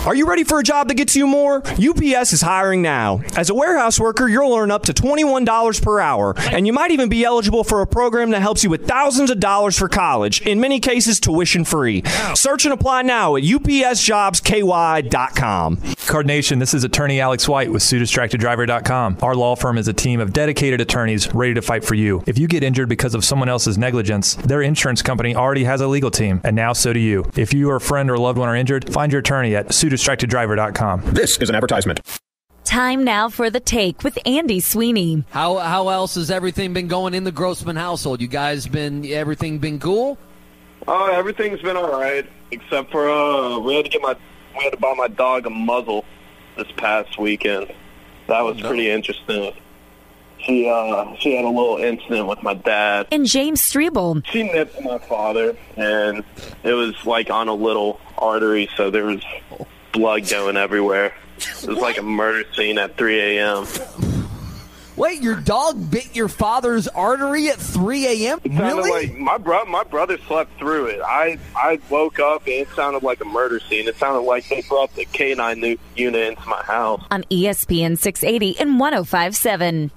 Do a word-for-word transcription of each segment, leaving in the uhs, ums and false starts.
Are you ready for a job that gets you more? U P S is hiring now. As a warehouse worker, you'll earn up to twenty-one dollars per hour, and you might even be eligible for a program that helps you with thousands of dollars for college, in many cases tuition free. Search and apply now at U P S jobs K Y dot com. Card Nation, this is attorney Alex White with sue distracted driver dot com. Our law firm is a team of dedicated attorneys ready to fight for you. If you get injured because of someone else's negligence, their insurance company already has a legal team, and now so do you. If you or a friend or loved one are injured, find your attorney at sue distracted driver dot com. This is an advertisement. Time now for The Take with Andy Sweeney. How how else has everything been going in the Grossman household? You guys been, everything been cool? Oh, uh, everything's been all right, except for uh, we had to get my we had to buy my dog a muzzle this past weekend. That was oh, no. pretty interesting. She uh, she had a little incident with my dad. And James Strebel. She nipped my father, and it was like on a little artery, so there was blood going everywhere. It was like a murder scene at three a.m. Wait, your dog bit your father's artery at three a.m.? It sounded Really? like my bro- my brother slept through it. I, I woke up and it sounded like a murder scene. It sounded like they brought the K nine nu- unit into my house. On E S P N six eighty and one oh five point seven.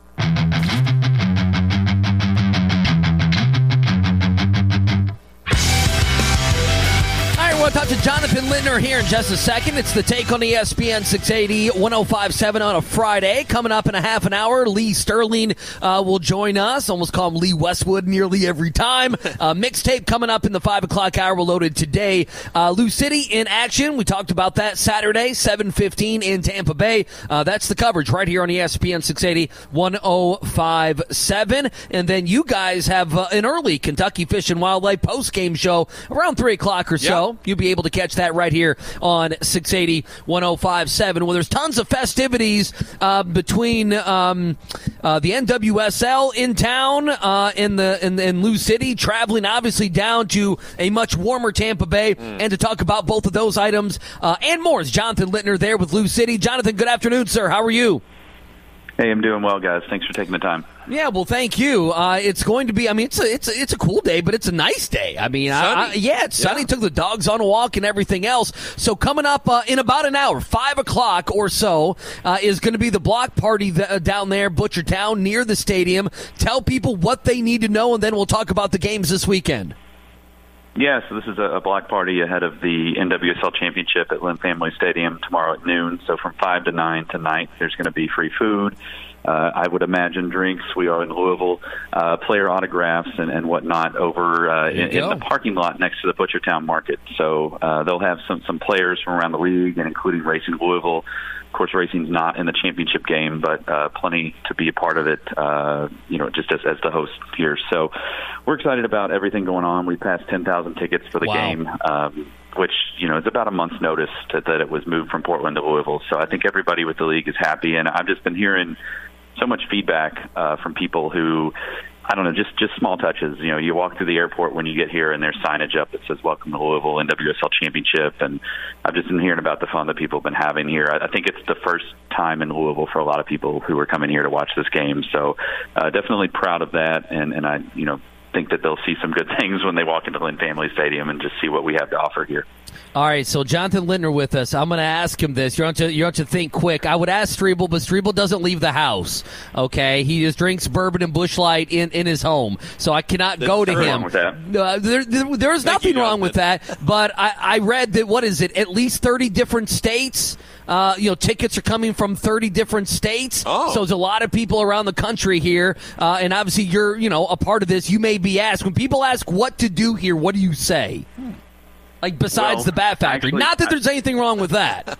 We'll talk to Jonathan Lindner here in just a second. It's The Take on E S P N six eighty, one oh five point seven on a Friday. Coming up in a half an hour, Lee Sterling uh, will join us. Almost call him Lee Westwood nearly every time. Uh, mixtape coming up in the five o'clock hour. We're loaded today. Uh, Lou City in action. We talked about that Saturday, seven fifteen in Tampa Bay. Uh, that's the coverage right here on E S P N six eighty, one oh five point seven. And then you guys have uh, an early Kentucky Fish and Wildlife post-game show around three o'clock or so. Yep. You'll be able to catch that right here on six eighty, one oh five point seven. Well, there's tons of festivities uh, between um, uh, the N W S L in town uh, in the in, in Lou City, traveling obviously down to a much warmer Tampa Bay, mm. and to talk about both of those items uh, and more is Jonathan Lindner there with Lou City. Jonathan, good afternoon, sir. How are you? Hey, I'm doing well, guys. Thanks for taking the time. Yeah, well, thank you. Uh, it's going to be, I mean, it's a, it's a, it's a cool day, but it's a nice day. I mean, I, I, yeah, it's sunny. Yeah. Took the dogs on a walk and everything else. So coming up uh, in about an hour, five o'clock or so, uh, is going to be the block party th- uh, down there, Butchertown, near the stadium. Tell people what they need to know, and then we'll talk about the games this weekend. Yeah, so this is a, a block party ahead of the N W S L Championship at Lynn Family Stadium tomorrow at noon. So from five to nine tonight, there's going to be free food. Uh, I would imagine drinks. We are in Louisville, uh, player autographs and, and whatnot over uh, in, in the parking lot next to the Butchertown Market. So uh, they'll have some, some players from around the league, and including Racing Louisville. Of course, Racing's not in the championship game, but uh, plenty to be a part of it, uh, you know, just as, as the host here. So we're excited about everything going on. We passed ten thousand tickets for the wow. game, um, which, you know, it's about a month's notice to, that it was moved from Portland to Louisville. So I think everybody with the league is happy, and I've just been hearing so much feedback uh, from people who, I don't know, just, just small touches. You know, you walk through the airport when you get here and there's signage up that says, welcome to Louisville N W S L Championship. And I've just been hearing about the fun that people have been having here. I, I think it's the first time in Louisville for a lot of people who are coming here to watch this game. So uh, definitely proud of that. And, and I, you know, think that they'll see some good things when they walk into Lynn Family Stadium and just see what we have to offer here. All right, so Jonathan Lindner with us. I'm going to ask him this. You're on to you have to think quick. I would ask Strebel, but Strebel doesn't leave the house. Okay, he just drinks bourbon and Busch Light in, in his home, so I cannot There's go to him. Wrong with that. Uh, there, there, there's Thank nothing you, wrong with that. But I, I read that what is it? At least thirty different states. Uh, you know, tickets are coming from thirty different states. Oh. So there's a lot of people around the country here, uh, and obviously you're you know a part of this. You may be asked when people ask what to do here. What do you say? Hmm. Like, besides well, the Bat Factory. actually, not that I, there's anything wrong with that.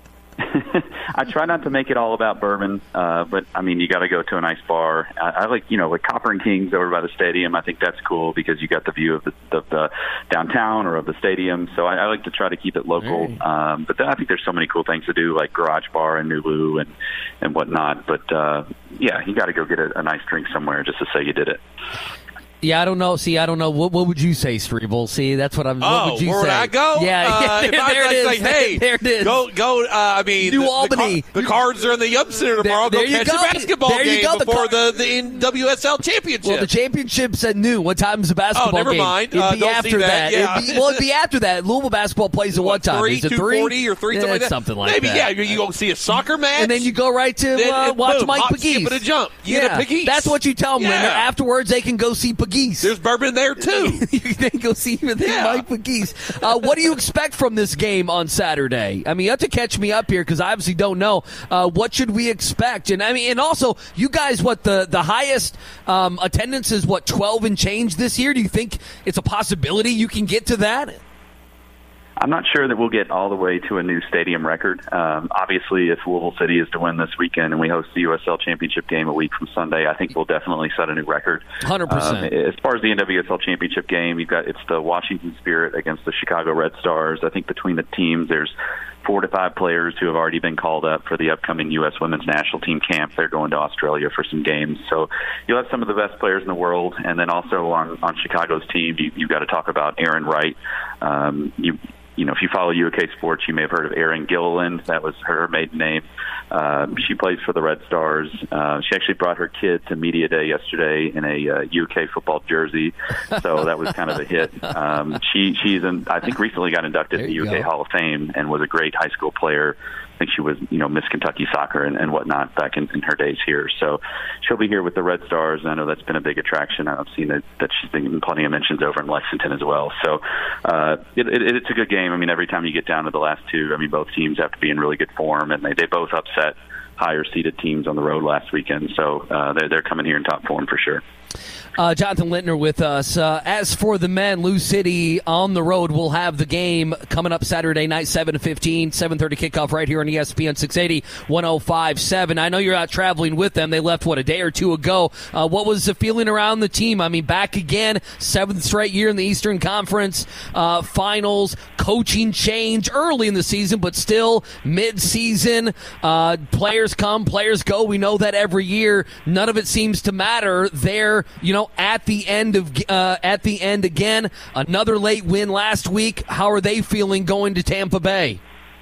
I try not to make it all about bourbon, uh, but, I mean, you got to go to a nice bar. I, I like, you know, like Copper and Kings over by the stadium. I think that's cool because you got the view of the, of the downtown or of the stadium. So I, I like to try to keep it local. Hey. Um, but then I think there's so many cool things to do, like Garage Bar in Nulu and, and whatnot. But, uh, yeah, you got to go get a, a nice drink somewhere just to say you did it. Yeah, I don't know. See, I don't know. What, what would you say, Strebel? See, that's what I'm. What oh, would you where say? would I go? Yeah, uh, yeah there, if I there was it like, is. hey, there it is. Go, go. Uh, I mean, New the, Albany. The, the Cards are in the Yum Center tomorrow. There, go there catch you go. the basketball there you game go. before the, the, the N W S L championship. Well, the championship's at noon. What time's the basketball oh, never game? mind. It'd Uh, be don't after see that. that. Yeah. It'd be, well, it'd be after that. Louisville basketball plays at what, what time? Three, Is it two three? forty or three? Yeah, Something like that. Something like Maybe, that. yeah. You, you go see a soccer match, and then you go right to then, uh, and watch boom, Mike hop, Pegues. skip, and a jump. You yeah, get a Pegues. that's what you tell them. Yeah. And afterwards, they can go see Pegues. There's bourbon there too. You can go see yeah. Mike Pegues. Uh, what do you expect from this game on Saturday? I mean, you have to catch me up here because I obviously don't know. Uh, what should we expect? And I mean, and also, you guys, what the the highest um, attendance is? What, twelve and change this year? Do you think it's a possibility you can get to that? I'm not sure that we'll get all the way to a new stadium record. Um, obviously, if Louisville City is to win this weekend and we host the U S L Championship game a week from Sunday, I think we'll definitely set a new record. one hundred percent. Um, as far as the N W S L Championship game, you've got it's the Washington Spirit against the Chicago Red Stars. I think between the teams, there's four to five players who have already been called up for the upcoming U S Women's National Team camp. They're going to Australia for some games. So you'll have some of the best players in the world. And then also on, on Chicago's team, you, you've got to talk about Aaron Wright. Um, you You know, if you follow U K sports, you may have heard of Erin Gilliland. That was her maiden name. Um, she plays for the Red Stars. Uh, she actually brought her kid to Media Day yesterday in a uh, U K football jersey, so that was kind of a hit. Um, she she's in, I think recently got inducted to the U K go. Hall of Fame and was a great high school player. I think she was, you know, Miss Kentucky soccer and, and whatnot back in, in her days here. So she'll be here with the Red Stars. And I know that's been a big attraction. I've seen that, that she's been getting plenty of mentions over in Lexington as well. So uh, it, it, it's a good game. I mean, every time you get down to the last two, I mean, both teams have to be in really good form, and they, they both upset higher seeded teams on the road last weekend. So uh, they're, they're coming here in top form for sure. Uh, Jonathan Lintner with us. Uh, as for the men, Lou City on the road will have the game coming up Saturday night, seven to fifteen, seven thirty kickoff right here on E S P N six eighty, one oh five point seven. I know you're out traveling with them. They left, what, a day or two ago. Uh, what was the feeling around the team? I mean, back again, seventh straight year in the Eastern Conference uh, Finals, coaching change early in the season, but still mid-season. Uh, players come, players go. We know that every year. None of it seems to matter. They're, you know, at the end of uh, at the end again. Another late win last week. How are they feeling going to Tampa Bay?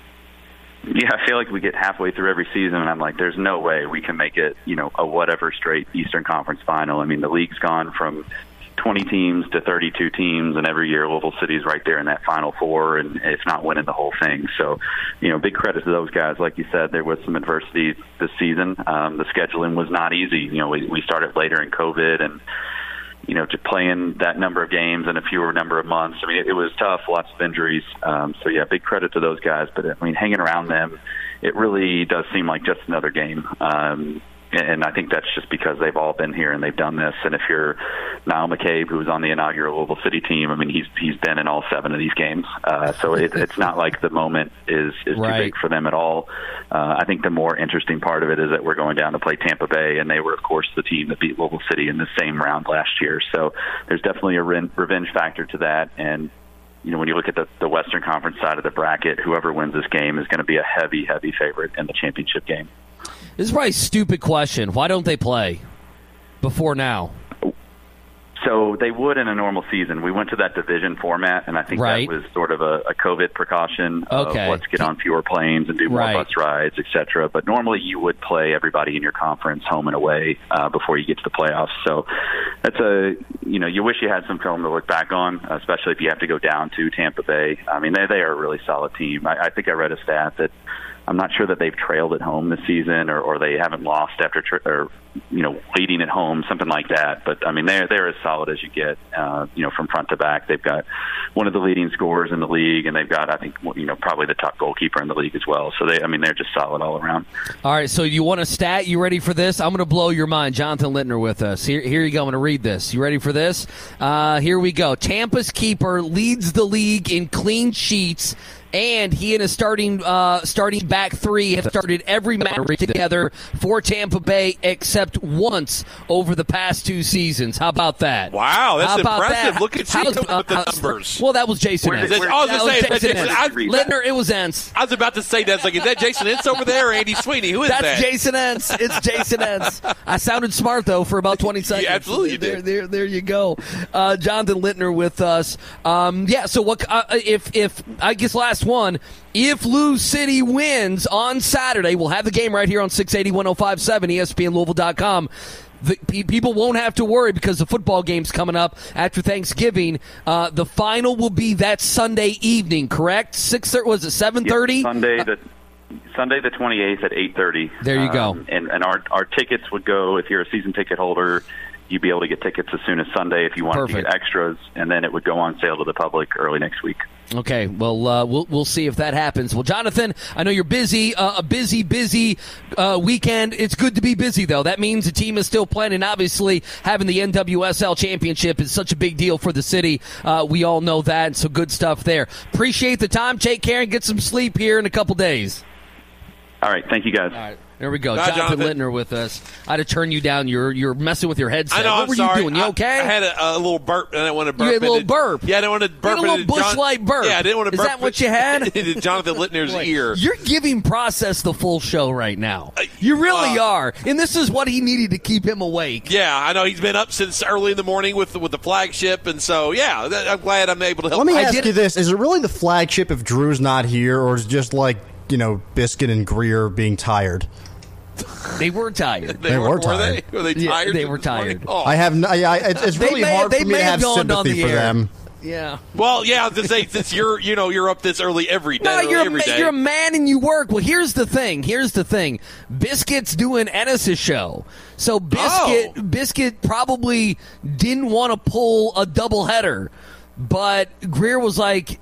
Yeah, I feel like we get halfway through every season, and I'm like, there's no way we can make it, you know, a whatever straight Eastern Conference final. I mean, the league's gone from twenty teams to thirty-two teams, and every year Louisville City's right there in that Final Four, and if not winning the whole thing. So, you know, big credit to those guys. Like you said, there was some adversity this season. Um, the scheduling was not easy. You know, we, we started later in COVID, and you know, to playing that number of games in a fewer number of months. I mean, it, it was tough, lots of injuries. Um, so, yeah, big credit to those guys. But, I mean, hanging around them, it really does seem like just another game. Um, and I think that's just because they've all been here and they've done this. And if you're Niall McCabe, who was on the inaugural Louisville City team, I mean, he's he's been in all seven of these games. Uh, so it, it's not like the moment is, is right. too big for them at all. Uh, I think the more interesting part of it is that we're going down to play Tampa Bay, and they were, of course, the team that beat Louisville City in the same round last year. So there's definitely a re- revenge factor to that. And you know, when you look at the, the Western Conference side of the bracket, whoever wins this game is going to be a heavy, heavy favorite in the championship game. This is probably a stupid question. Why don't they play before now? So they would in a normal season. We went to that division format, and I think right. that was sort of a, a COVID precaution okay. of let's get on fewer planes and do more right. bus rides, et cetera. But normally you would play everybody in your conference home and away uh, before you get to the playoffs. So that's a, you know, you wish you had some film to look back on, especially if you have to go down to Tampa Bay. I mean, they, they are a really solid team. I, I think I read a stat that I'm not sure that they've trailed at home this season, or, or they haven't lost after, tra- or you know, leading at home, something like that. But I mean, they're they're as solid as you get. Uh, you know, from front to back, they've got one of the leading scorers in the league, and they've got, I think, you know, probably the top goalkeeper in the league as well. So they, I mean, they're just solid all around. All right, so you want a stat? You ready for this? I'm going to blow your mind. Jonathan Lintner with us. Here, here you go. I'm going to read this. You ready for this? Uh, here we go. Tampa's keeper leads the league in clean sheets and he and his starting uh, starting back three have started every match together for Tampa Bay except once over the past two seasons. How about that? Wow, that's How about impressive. that? Look at you How's- coming with the uh, numbers. Well, that was Jason Where Entz. did- where- I was That gonna was say, Jason Jason, Entz. I- Lindner, it was Entz. I was about to say that. It's like, is that Jason Entz over there or Andy Sweeney? Who is That's that? Jason Entz. It's Jason Entz. I sounded smart, though, for about twenty seconds. absolutely you there, did. There, there you go. Uh, Jonathan Lintner with us. Um, yeah, so what? Uh, if, if I guess last one, if Lou City wins on Saturday, we'll have the game right here on six eighty, one oh five seven, E S P N Louisville dot com. The, pe- people won't have to worry because the football game's coming up after Thanksgiving. Uh, the final will be that Sunday evening, correct? Six was it seven thirty? Yep, Sunday the Sunday the twenty-eighth at eight thirty. There you go. Um, and and our our tickets would go, if you're a season ticket holder, you'd be able to get tickets as soon as Sunday if you wanted Perfect. to get extras, and then it would go on sale to the public early next week. Okay, well, uh, we'll we'll see if that happens. Well, Jonathan, I know you're busy, uh, a busy, busy uh, weekend. It's good to be busy, though. That means the team is still playing, and obviously having the N W S L championship is such a big deal for the city. Uh, we all know that, and so good stuff there. Appreciate the time. Take care and get some sleep here in a couple days. All right, thank you guys. All right. There we go. Bye, Jonathan, Jonathan. Lintner with us. I had to turn you down. You're you're messing with your headset. I know. what I'm were sorry. you doing? You I- okay? I, had a, a little burp, and I didn't want to burp. You had a little into- burp. Yeah, I didn't want to burp. You had a little into John- Busch Light burp. Yeah, I didn't want to Is burp. that what you had? into Jonathan Littner's Boy, ear. You're giving Process the full show right now. You really uh, are. And this is what he needed to keep him awake. Yeah, I know he's been up since early in the morning with the, with the flagship, and so yeah, that, I'm glad I'm able to help. Let me I ask did- you this: is it really the flagship if Drew's not here, or is it just like, you know, Biscuit and Greer being tired? They were tired. They were were tired. They? Were they Yeah, tired? they were this morning? tired. Oh. I have. No, I, I, it's it's They really may- hard they for me may to have have gone on sympathy the for air. them. Yeah. Well, yeah, I was to say since you're you know you're up this early every day. No, early you're a, every ma- day. you're a man and you work. Well, here's the thing. Here's the thing. Biscuit's doing Ennis' show. So Biscuit Oh. Biscuit probably didn't want to pull a doubleheader. But Greer was like,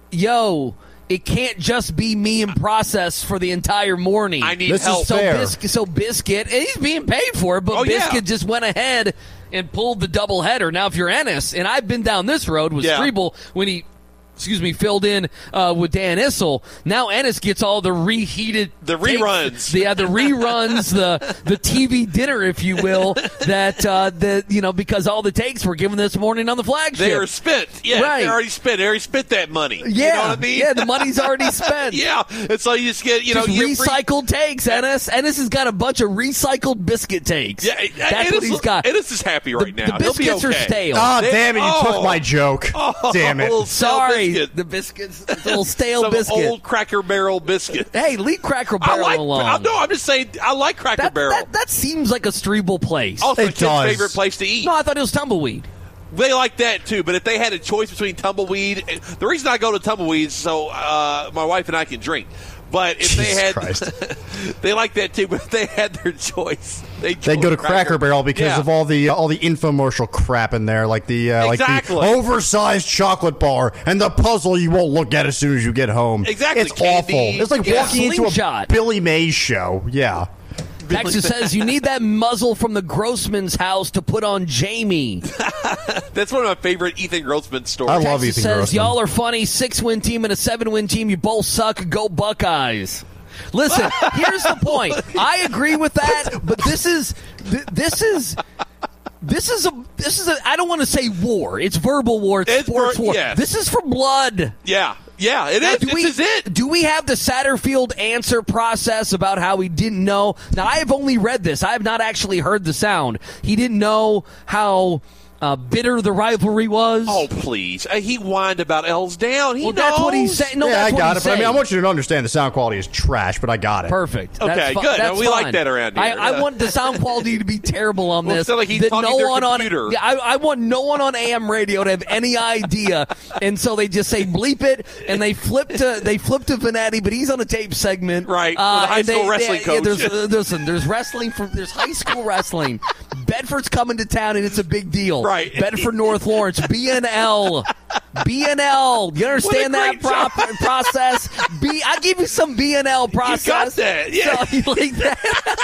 yo, it can't just be me and Process for the entire morning. I need This is help. So fair. Biscuit, so Biscuit, and he's being paid for it, but Oh, yeah. Biscuit just went ahead and pulled the doubleheader. Now, if you're Ennis, and I've been down this road with Yeah. Strebel when he, excuse me, filled in uh, with Dan Issel. Now Ennis gets all the reheated, The takes- reruns. the yeah, the reruns, the the T V dinner, if you will. That uh, the you know because all the takes were given this morning on the flagship. They are spent. Yeah, Right. they already spent. They already spent that money. yeah, You know what I mean? yeah, the money's already spent. yeah, and so you just get you know Just you get free- recycled takes, Ennis. Ennis has got a bunch of recycled biscuit takes. Yeah, That's Ennis, what he's got. Ennis is happy right the, now. the He'll be biscuits okay. are stale. Oh, They- damn it! You oh. took my joke. Oh, Damn it! stale Sorry, biscuit. the biscuits, the little stale Some biscuit. old Cracker Barrel biscuit. Hey, leave Cracker I Barrel like. alone. I, no, I'm just saying. I like Cracker that, Barrel. that, that seems like a Strebel place. also, It a kid's does. favorite place to eat. No, I thought it was Tumbleweed. They like that too, but if they had a choice between Tumbleweed, the reason I go to Tumbleweed is so uh, my wife and I can drink. But if they Jesus had, Christ. they like that too. But if they had their choice, they They go to Cracker Barrel because Yeah. of all the all the infomercial crap in there, like the uh, Exactly. like the oversized chocolate bar and the puzzle you won't look at as soon as you get home. Exactly. It's Candy. awful. It's like Yeah. walking into a Slingshot. Billy Mays show. Yeah. Texas says you need that muzzle from the Grossman's house to put on Jamie. That's one of my favorite Ethan Grossman stories. I love Texas Ethan says Grossman. y'all are funny. Six-win team and a seven-win team. You both suck. Go Buckeyes. Listen, here's the point. I agree with that, but this is th- this is. This is a this is a I don't want to say war. It's verbal war. It's, It's sports ver- war. yes. This is for blood. Yeah, yeah, it Now, is. do This we, is it. Do we have the Satterfield answer process about how he didn't know? Now, I have only read this. I have not actually heard the sound. He didn't know how uh, bitter the rivalry was. Oh please, uh, he whined about L's down. He well, knows. that's what he's saying. No, yeah, that's I what got he's it. But I mean, I saying. want you to understand the sound quality is trash, but I got it. Perfect. Okay, That's fi- good. That's We like fine. that around I, here. I Yeah. want the sound quality to be terrible on Well, this. it's not like he's that talking no to their one computer. on. Yeah, I, I want no one on A M radio to have any idea, and so they just say bleep it, and they flip to they flip to Vanetti, but he's on a tape segment, Right, Uh, with a high and school wrestling yeah, coach. there's, uh, listen, there's wrestling from there's high school wrestling. Bedford's coming to town, and it's a big deal. Right. Bedford North Lawrence, B N L. B N L. You understand What a that great prop- process? B. I give you some B N L process. that, yeah. So, you like that?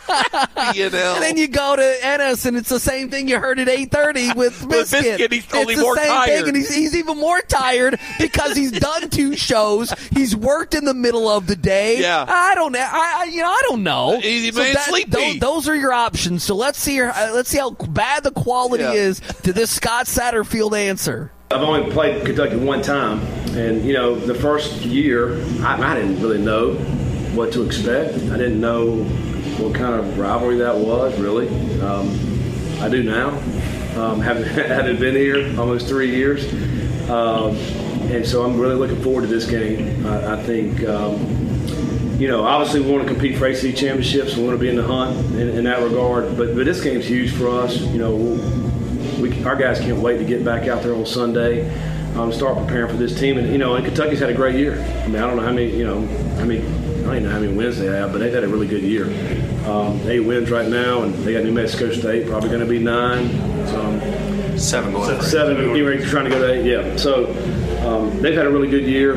B N L. And then you go to Ennis, and it's the same thing you heard at eight thirty with With Biscuit. Biscuit, he's only it's the more same tired. thing, and he's, he's even more tired because he's done two shows. He's worked in the middle of the day. Yeah. I don't know. I, I you know I don't know. Easy man, sleepy. Those, those are your options. So let's see. Your, uh, let's see how bad the quality Yeah. is to this Scott Satterfield answer. I've only played Kentucky one time, and, you know, the first year, I, I didn't really know what to expect. I didn't know what kind of rivalry that was, really. Um, I do now, um, having, having been here almost three years. Um, and so I'm really looking forward to this game. I, I think, um, you know, obviously we want to compete for A C C championships. We want to be in the hunt in, in that regard. But, but this game's huge for us. You know, we'll, We, our guys can't wait to get back out there on Sunday, um, start preparing for this team. And, you know, and Kentucky's had a great year. I mean, I don't know how many, you know, I mean, I don't even know how many wins they have, but they've had a really good year. Um, eight wins right now, and they got New Mexico State, probably going to be nine. Um, Seven going for Seven, anyway, trying to go to eight, yeah. So um, they've had a really good year.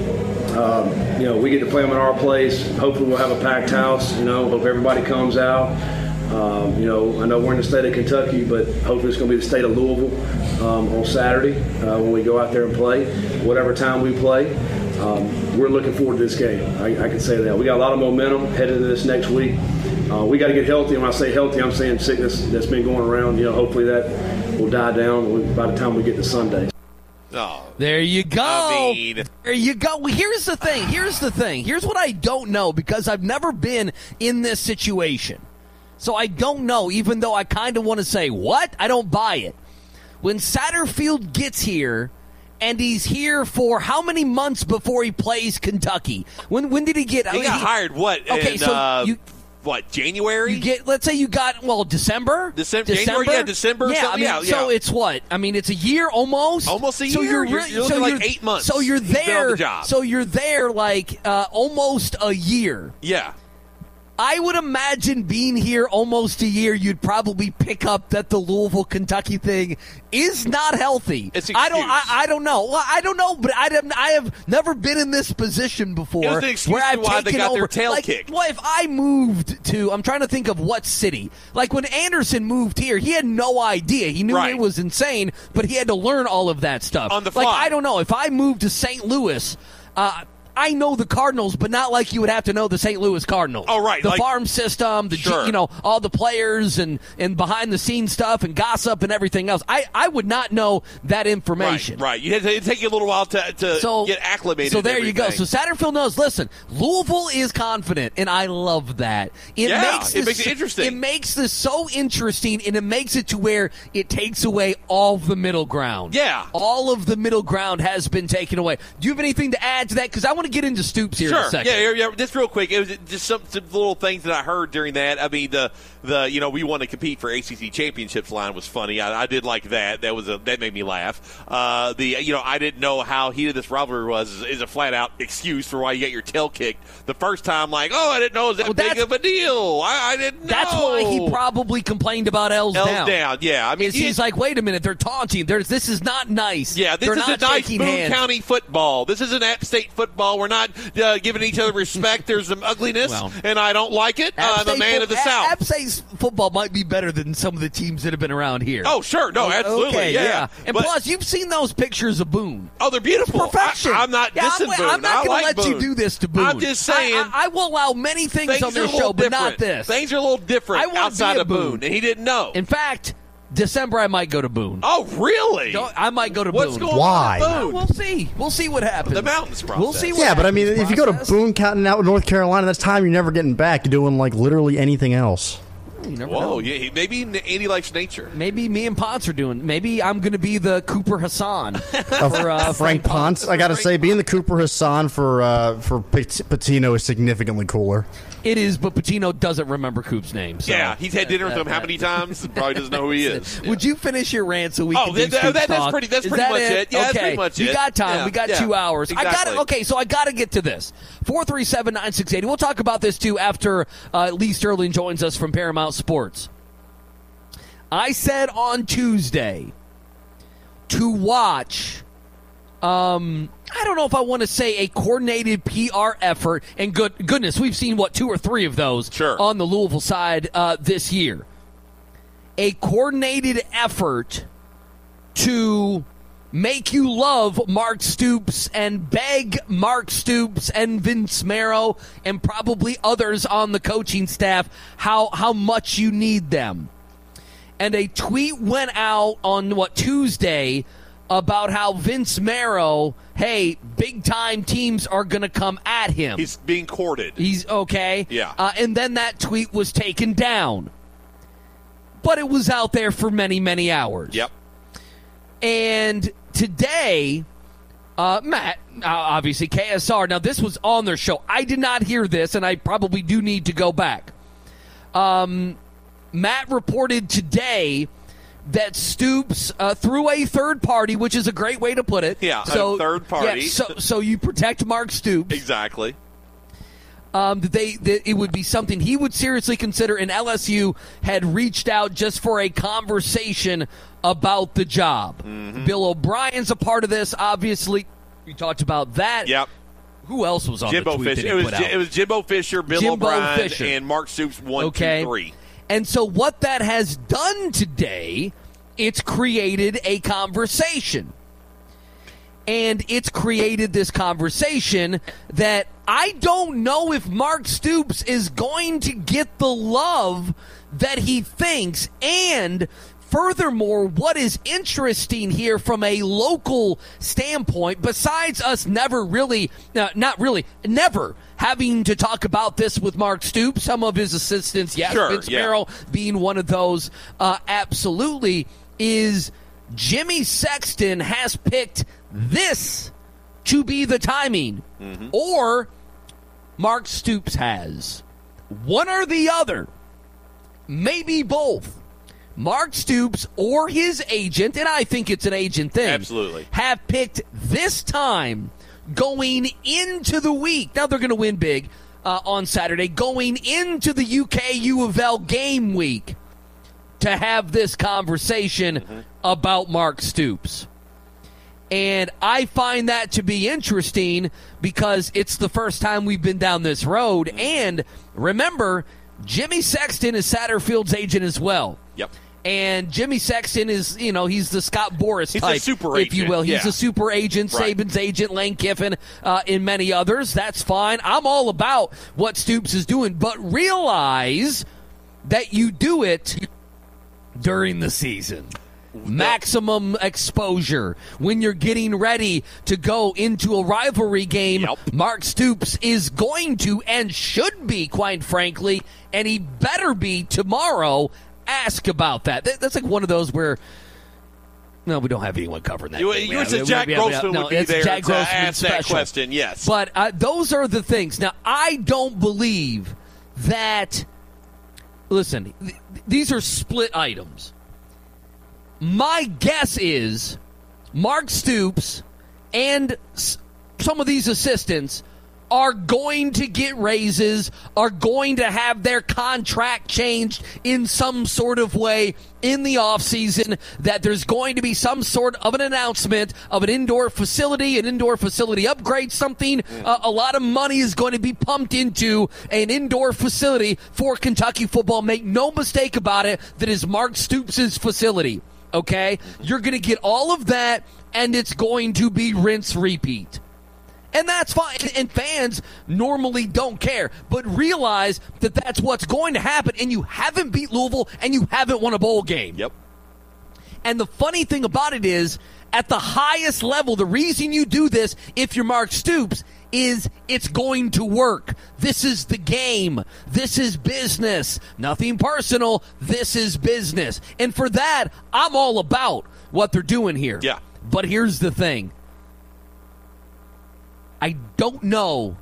Um, you know, we get to play them in our place. Hopefully we'll have a packed house, you know, hope everybody comes out. Um, you know, I know we're in the state of Kentucky, but hopefully it's going to be the state of Louisville um, on Saturday uh, when we go out there and play. Whatever time we play, um, we're looking forward to this game. I, I can say that. We got a lot of momentum headed into this next week. Uh, we got to get healthy. And when I say healthy, I'm saying sickness that's been going around. You know, hopefully that will die down by the time we get to Sunday. Oh, There you go. I mean- there you go. Well, here's the thing. Here's the thing. Here's what I don't know because I've never been in this situation. So I don't know, even though I kind of want to say, what? I don't buy it. When Satterfield gets here, and he's here for how many months before he plays Kentucky? When when did he get? He got hired, what, Okay, in, so uh, you, what, January? you get. Let's say you got well December, December, January, yeah, December. Yeah, I something, mean, yeah, so yeah. it's what? I mean, it's a year almost. Almost a so year. You're, You're- re- you're so looking like you're- eight months. So you're He's been on there. the job. So you're there like uh, almost a year. Yeah. I would imagine being here almost a year, you'd probably pick up that the Louisville, Kentucky thing is not healthy. It's I don't. I, excuse. I don't know. Well, I don't know, but I have. I have never been in this position before. It was an excuse where I've to why they taken got their over. tail like, kicked. Well, if I moved to, I'm trying to think of what city. Like when Anderson moved here, he had no idea. He knew Right. it was insane, but he had to learn all of that stuff On the Like fly. I don't know. If I moved to Saint Louis. Uh, I know the Cardinals, but not like you would have to know the Saint Louis Cardinals. Oh, right, The like- farm system, the G- Sure. you know, all the players and, and behind the scenes stuff and gossip and everything else. I, I would not know that information. Right, right. You had to, it'd take you a little while to, to So get acclimated. So and there you go. everything. So Satterfield knows. Listen, Louisville is confident, and I love that. It Yeah, makes it this, makes it interesting. It makes this so interesting, and it makes it to where it takes away all the middle ground. Yeah. all of the middle ground has been taken away. Do you have anything to add to that? Because I want to get into Stoops here in a Sure. second. Yeah, yeah, yeah. Just real quick, it was just some, some little things that I heard during that. I mean, the the you know we want to compete for A C C championships line was funny. I, I did like that. That was a that made me laugh. Uh, the you know I didn't know how heated this rivalry was is, is a flat out excuse for why you got your tail kicked the first time. Like, oh, I didn't know it was that Well, big that's- of a deal. I, I didn't know. That's why he probably complained about L's, L's down. down. Yeah, I mean, Is he's you- like, wait a minute, they're taunting. There's this is not nice. Yeah, this They're is not a nice shaking Boone hands. County football. This isn't App State football. We're not uh, giving each other respect. There's some ugliness, Well, and I don't like it. App Uh, I'm a State man fo- of the A- South. App State's football might be better than some of the teams that have been around here. Oh, sure. No, absolutely. Okay, yeah. And But- plus, you've seen those pictures of Boone. Oh, they're beautiful. Perfection. I, am not Yeah, dissing I'm, Boone. I'm not I going like to let you Boone. do this to Boone. I'm just saying. I, I, I will allow many things, things on are a this little show, but different. not this. Things are a little different I wanna outside be a of Boone. Boone. and he didn't know. In fact, December I might go to Boone. Oh, really? Don't- I might go to What's Boone. going Why? on at Boone? We'll see. We'll see what happens. The mountains process. We'll see what Yeah, but I mean, happens, if you go to process. Boone County out in North Carolina, that's time you're never getting back. You're doing like literally anything else. You never Whoa, know. yeah, he- maybe Andy likes nature. Maybe me and Ponce are doing. Maybe I'm going to be the Cooper Hassan for uh, Frank Ponce, I got to say, being the Cooper Hassan for uh, for Pat- Patino is significantly cooler. It is, but Patino doesn't remember Coop's name. So. Yeah, he's had dinner with him how many times? Probably doesn't know who he is. Would you finish your rant so we Oh, can do that- that- Scoop's that- that's talk? pretty- that's Is pretty that much it. Yeah, okay. that's pretty much we it. got time. Yeah, we got yeah, two hours. I got exactly. it. Okay, so I got to get to this. four three seven, nine six eight zero. We'll talk about this, too, after uh, Lee Sterling joins us from Paramount Sports. I said on Tuesday to watch um, I don't know if I want to say a coordinated P R effort. And good goodness, we've seen, what, two or three of those sure. on the Louisville side uh, this year. A coordinated effort to make you love Mark Stoops and beg Mark Stoops and Vince Marrow and probably others on the coaching staff how, how much you need them. And a tweet went out on, what, Tuesday about how Vince Marrow, hey, big-time teams are going to come at him. He's being courted. He's okay. Yeah. Uh, and then that tweet was taken down. But it was out there for many, many hours. Yep. And today, uh, Matt, uh, obviously K S R, now this was on their show. I did not hear this, and I probably do need to go back. Um, Matt reported today that Stoops, uh, through a third party, which is a great way to put it. Yeah, so, a third party. Yeah, so, so you protect Mark Stoops. Exactly. Um, that they that it would be something he would seriously consider, and L S U had reached out just for a conversation about the job. Mm-hmm. Bill O'Brien's a part of this, obviously. We talked about that. Yep. Who else was on Jimbo the tweet Fisher. that It he was put out? it was Jimbo Fisher, Bill Jimbo O'Brien, Fisher. and Mark Stoops. One, okay. two, three. And so what that has done today, it's created a conversation. And it's created this conversation that I don't know if Mark Stoops is going to get the love that he thinks. And furthermore, what is interesting here from a local standpoint, besides us never really, uh, not really, never having to talk about this with Mark Stoops, some of his assistants, yes, sure, Vince yeah. Marrow being one of those, uh, absolutely, is Jimmy Sexton has picked this to be the timing, mm-hmm. or Mark Stoops has. One or the other, maybe both. Mark Stoops or his agent, and I think it's an agent thing, absolutely, have picked this time going into the week. Now they're going to win big uh, on Saturday, going into the U K U of L game week to have this conversation mm-hmm. about Mark Stoops. And I find that to be interesting because it's the first time we've been down this road. Mm-hmm. And remember, Jimmy Sexton is Satterfield's agent as well. Yep. And Jimmy Sexton is, you know, he's the Scott Boras he's type, a super if you will. He's yeah. a super agent, right. Saban's agent, Lane Kiffin, uh, and many others. That's fine. I'm all about what Stoops is doing. But realize that you do it during the season. Maximum exposure when you're getting ready to go into a rivalry game. Yep. Mark Stoops is going to and should be, quite frankly, and he better be tomorrow. Ask about that. That's like one of those where no, we don't have anyone covering that. You, game. you Yeah, said we- Jack we- Grossman no, would be it's there Jack to Grossman ask that special. question. Yes, but uh, those are the things. Now, I don't believe that. Listen, th- these are split items. My guess is Mark Stoops and s- some of these assistants are going to get raises, are going to have their contract changed in some sort of way in the offseason, that there's going to be some sort of an announcement of an indoor facility, an indoor facility upgrade, something. Uh, a lot of money is going to be pumped into an indoor facility for Kentucky football. Make no mistake about it, that is Mark Stoops' facility. Okay? You're going to get all of that, and it's going to be rinse repeat. And that's fine. And fans normally don't care. But realize that that's what's going to happen, and you haven't beat Louisville, and you haven't won a bowl game. Yep. And the funny thing about it is, at the highest level, the reason you do this, if you're Mark Stoops, is it's going to work. This is the game. This is business. Nothing personal. This is business. And for that, I'm all about what they're doing here. Yeah. But here's the thing. I don't know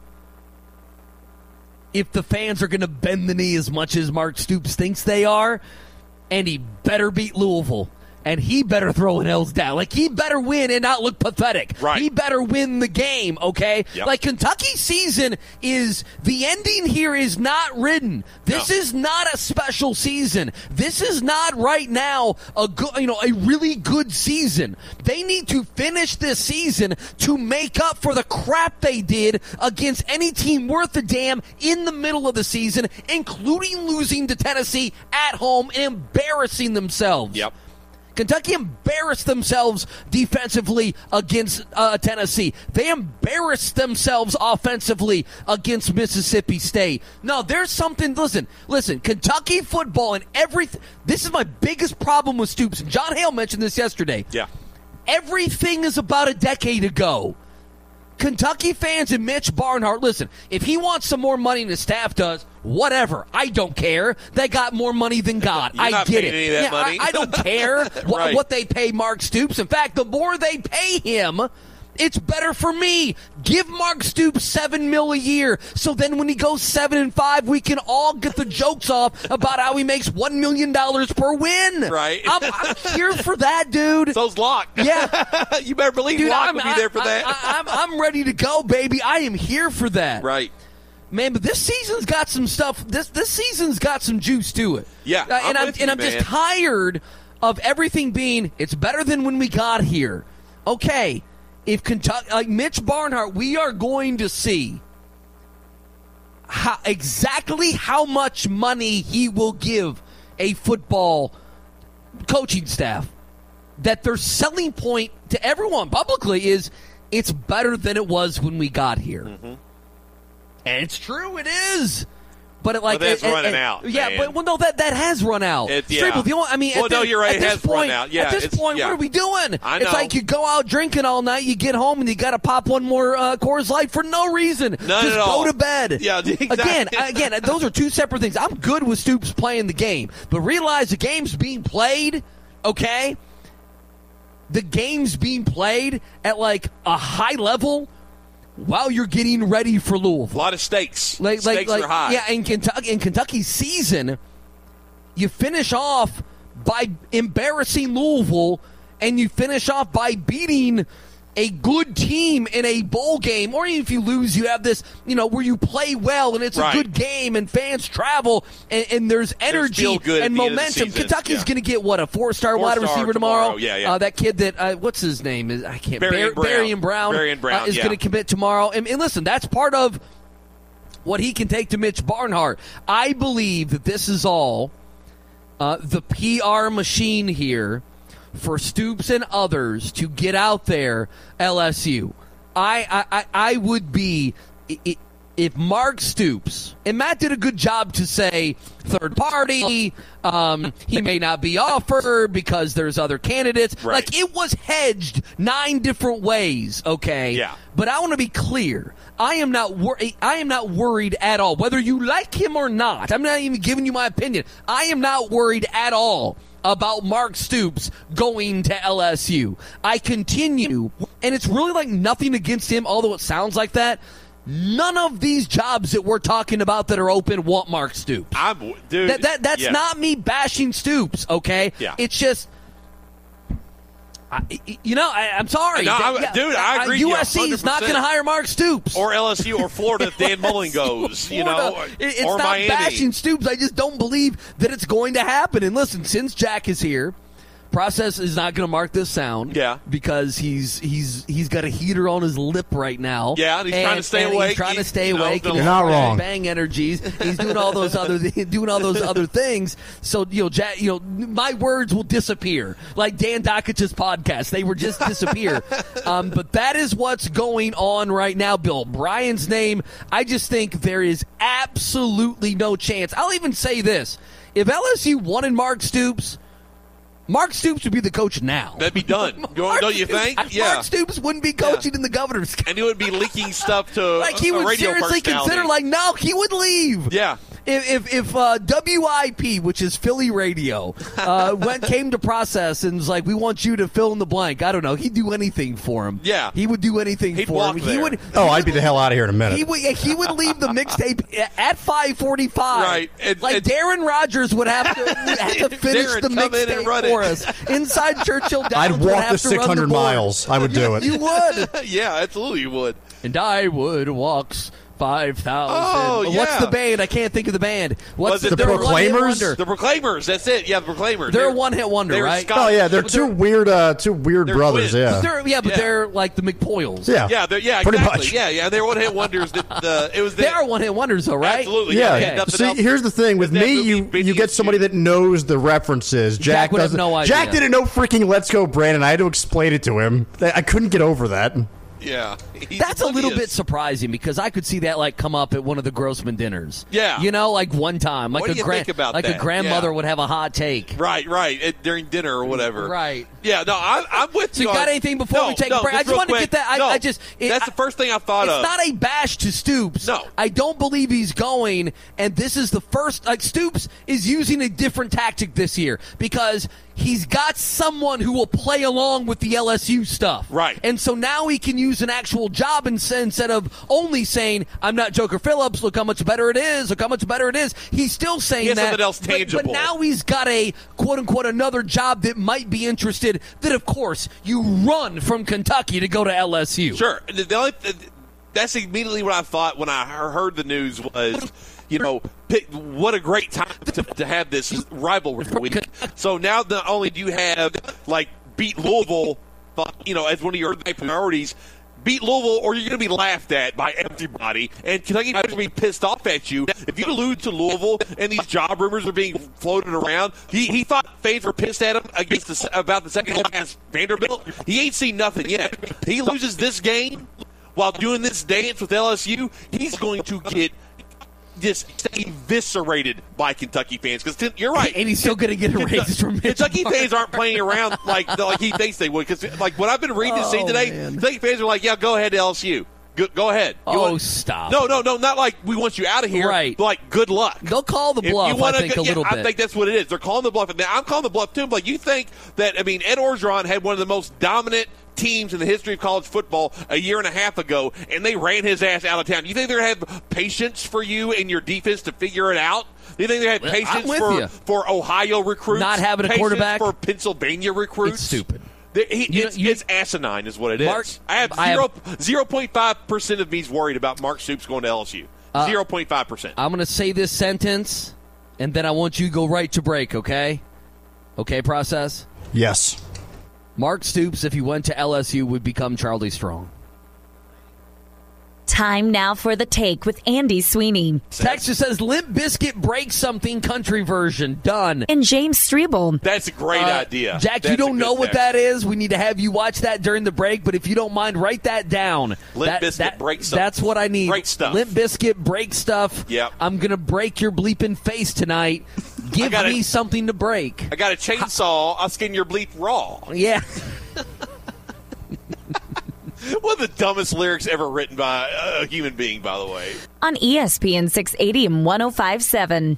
if the fans are going to bend the knee as much as Mark Stoops thinks they are, and he better beat Louisville. And he better throw an L's down. Like, he better win and not look pathetic. Right. He better win the game, okay? Yep. Like, Kentucky's season is, the ending here is not written. This No. is not a special season. This is not right now a good, you know, a really good season. They need to finish this season to make up for the crap they did against any team worth a damn in the middle of the season, including losing to Tennessee at home and embarrassing themselves. Yep. Kentucky embarrassed themselves defensively against uh, Tennessee. They embarrassed themselves offensively against Mississippi State. No, there's something. Listen, listen. Kentucky football and everything. This is my biggest problem with Stoops. John Hale mentioned this yesterday. Yeah. Everything is about a decade ago. Kentucky fans and Mitch Barnhart, listen, if he wants some more money than his staff does, whatever. I don't care. They got more money than God. You're I not get paying it. any of that yeah, money. I, I don't care what, Right. what they pay Mark Stoops. In fact, the more they pay him, it's better for me. Give Mark Stoops seven mil a year, so then when he goes seven and five, we can all get the jokes off about how he makes one million dollars per win. Right. I'm, I'm here for that, dude. So's Locke. Yeah. You better believe Dude, Locke I'm, will be there for I, that. I, I, I'm, I'm ready to go, baby. I am here for that. Right. Man, but this season's got some stuff. This this season's got some juice to it. Yeah, Uh, and I'm I'm with and you, I'm just man. tired of everything being. It's better than when we got here. Okay, if Kentucky, like Mitch Barnhart, we are going to see how exactly how much money he will give a football coaching staff. That their selling point to everyone publicly is it's better than it was when we got here. Mm-hmm. And it's true, it is. But it like But that's it- it- running it- out, Yeah, man. but well, no, that that has run out. It- yeah. Straight, the only, I mean, Well, at no, this- you're right, at it this has run point, out. Yeah, at this it's- point, yeah. what are we doing? I It's know. like you go out drinking all night, you get home, and you got to pop one more uh, Coors Light for no reason. None Just at go all. to bed. Yeah, exactly. Again, again, those are two separate things. I'm good with Stoops playing the game, but realize the game's being played. Okay, the game's being played at like a high level while you're getting ready for Louisville. A lot of stakes. Like, stakes like, like, are high. yeah, in Kentucky, in Kentucky's season, you finish off by embarrassing Louisville, and you finish off by beating a good team in a bowl game. Or if you lose, you have this, you know, where you play well and it's Right. a good game and fans travel and, and there's energy feel good at and the end of the momentum. season. Kentucky's Yeah. going to get what a four-star wide Four-star receiver tomorrow. tomorrow. Yeah, yeah. Uh, that kid that uh, what's his name is I can't Barry Bar- and Brown. Barry and Brown, Barry and Brown, uh, is yeah. going to commit tomorrow. And, and listen, that's part of what he can take to Mitch Barnhart. I believe that this is all uh, the P R machine here for Stoops and others to get out there L S U. I I, I would be i- if Mark Stoops, and Matt did a good job to say third party, um, he may not be offered because there's other candidates. Right. Like it was hedged nine different ways, okay? Yeah. But I want to be clear. I am not wor- I am not worried at all. Whether you like him or not, I'm not even giving you my opinion. I am not worried at all about Mark Stoops going to L S U. I continue, and it's really like nothing against him, although it sounds like that. None of these jobs that we're talking about that are open want Mark Stoops. I'm, dude. That, that that's yeah. not me bashing Stoops, okay? Yeah. It's just, I, you know, I, I'm sorry, No, I- Yeah, dude, I uh, agree with you U S C is not one hundred percent. going to hire Mark Stoops. Or L S U or Florida if Dan Mullen goes, you know, Florida. or, It- it's or not Miami. bashing Stoops. I just don't believe that it's going to happen. And listen, since Jack is here, Process is not going to mark this sound. Yeah. because he's he's he's got a heater on his lip right now. Yeah, and he's trying to stay and awake. He's trying to He's, stay you know, awake. You're and not he's wrong. Bang energies. He's doing all those other doing all those other things. So you know, Jack, you know, my words will disappear like Dan Dakich's podcast. They would just disappear. um, but that is what's going on right now. Bill Bryan's name. I just think there is absolutely no chance. I'll even say this: if L S U wanted Mark Stoops, Mark Stoops would be the coach now. That'd be done. Mark Don't you Stoops- think? Yeah. Mark Stoops wouldn't be coaching in the governor's. And he would be leaking stuff to Like he a would radio seriously personality. consider, like, no, he would leave. Yeah. if if, if uh, W I P, which is Philly radio, uh, went came to process and was like, "We want you to fill in the blank." I don't know. He'd do anything for him. Yeah, he would do anything He'd for walk him. there. He would. Oh, he I'd would, be the hell out of here in a minute. He would. He would leave the mixtape at five forty-five. Right, and, like and, Darren Rodgers would have to, would have to finish Darren, the come in and run mixtape for it. us inside Churchill Downs. I'd would walk have the to run six hundred board. miles. I would do it. You would. yeah, absolutely, you would. And I would walks five thousand. Oh, yeah. What's the band? I can't think of the band. What's Was it the, the they're a one-hit Proclaimers? wonder. The Proclaimers. That's it. Yeah, the Proclaimers. They're a one-hit wonder, they're right? Scott- Oh yeah, they're But two they're- weird, uh, two weird They're brothers. twins. Yeah, They're, yeah, but Yeah. they're like the McPoyles. yeah, Yeah, they're, yeah, pretty exactly. much. Yeah, yeah, they're one-hit wonders. That the it was the, They are one-hit wonders, though, right? Absolutely. Yeah. Yeah. nothing See, else. here's the thing with Is that me, movie you Benny you get and somebody Jude? that knows the references. Jack, Jack would have doesn't. no idea. Jack didn't know freaking "Let's Go, Brandon." I had to explain it to him. I couldn't get over that. Yeah, He's That's a little oblivious. bit surprising because I could see that like come up at one of the Grossman dinners. Yeah. you know, like one time, like What a do you grand, think about like that? a grandmother Yeah. would have a hot take. Right, right. It, during dinner or whatever. Right. Yeah, no, I, I'm with So you. you got on- anything before no, we take no, a break? I just just real want to quick. get that. I, no, I just it, that's I, the first thing I thought it's of. not a bash to Stoops. No. I don't believe he's going, and this is the first. Like Stoops is using a different tactic this year because he's got someone who will play along with the L S U stuff. Right. And so now he can use an actual job instead of only saying, "I'm not Joker Phillips. Look how much better it is. Look how much better it is." He's still saying He has that. something else but- But, tangible. now he's got a quote unquote another job that might be interested. That of course you run from Kentucky to go to L S U. Sure. The, the only, that's immediately what I thought when I heard the news was, you know, pick, what a great time to, to have this rivalry week. So now not only do you have, like, beat Louisville, you know, as one of your priorities, beat Louisville or you're going to be laughed at by everybody. And Kentucky might be pissed off at you. If you lose to Louisville and these job rumors are being floated around, he, he thought fans were pissed at him against the, about the second game against Vanderbilt. He ain't seen nothing yet. He loses this game while doing this dance with L S U, he's going to get just eviscerated by Kentucky fans. Because you're right, And he's still going to get a raise from Mitch Kentucky Martin. fans aren't playing around like like he thinks they would. Because like what I've been reading and seeing Oh, today, man. Kentucky fans are like, "Yeah, go ahead to L S U. Go, go ahead." You Oh, want- stop. No, no, no, not like we want you out of here. Right. Like good luck. They'll call the If bluff, you wanna I think, go- a yeah, little I bit. think that's what it is. They're calling the bluff. And now I'm calling the bluff too. But you think that, I mean, Ed Orgeron had one of the most dominant teams in the history of college football a year and a half ago, and they ran his ass out of town. You think they're going to have patience for you and your defense to figure it out? Do you think they have I'm patience with for, you. for Ohio recruits? Not having a Patience quarterback? for Pennsylvania recruits? It's stupid. They- he- You know, it's, you- it's asinine is what it is. Mark, I have I have- zero point five percent of me's worried about Mark Stoops going to L S U. Uh, zero point five percent. I'm going to say this sentence, and then I want you to go right to break, okay? Okay, process? Yes. Mark Stoops, if he went to L S U, would become Charlie Strong. Time now for the take with Andy Sweeney. Texas says Limp Bizkit breaks something country version. Done. And James Strebel. That's a great Uh, idea. Jack, That's you a don't good know what text. that is. We need to have you watch that during the break, but if you don't mind, write that down. Limp that, Bizkit that, break stuff. That's what I need. Break stuff. Limp Bizkit break stuff. Yep. I'm going to break your bleeping face tonight. Give gotta- me something to break. I got a chainsaw. I'll skin your bleep raw. Yeah. One of the dumbest lyrics ever written by a human being, by the way. On E S P N six eighty and one oh five point seven.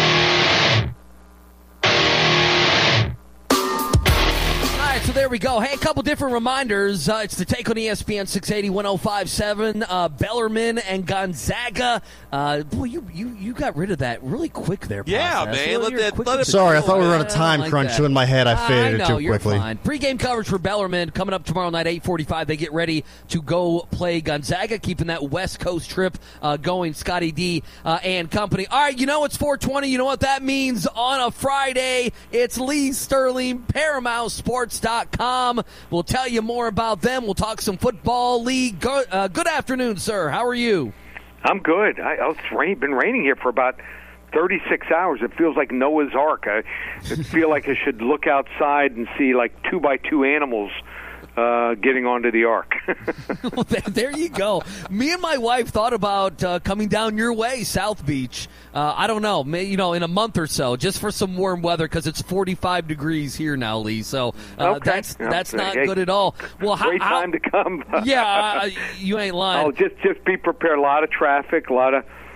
All right, so there we go. Hey, a couple different reminders. Uh, it's the take on E S P N six eighty, one oh five point seven. Uh, Bellarmine and Gonzaga. Uh, boy, you, you you got rid of that really quick there. Yeah, Process. man, Well, let you're that- quick let to it- the Sorry, I deal. thought we were on a I time like crunch, that. so in my head I faded I it know, too you're quickly. Fine. Pre-game coverage for Bellarmine coming up tomorrow night, eight forty-five. They get ready to go play Gonzaga, keeping that West Coast trip uh, going. Scotty D uh, and company. All right, you know it's four twenty. You know what that means on a Friday. It's Lee Sterling, Paramount Sports dot com. We'll tell you more about them. We'll talk some football. Lee, go, uh, good afternoon, sir. How are you? I'm good. I, oh, it's rain, been raining here for about thirty-six hours. It feels like Noah's Ark. I, I feel like I should look outside and see like two by two animals uh, getting onto the ark. Well, there- there you go. Me and my wife thought about uh, coming down your way, South Beach. Uh, I don't know, may, you know, in a month or so, just for some warm weather because it's forty-five degrees here now, Lee. So uh, Okay. that's Yeah. that's not Hey, good at all. Well, how, Great how- time to come. yeah, uh, you ain't lying. Oh, just just be prepared. A lot of traffic, a lot of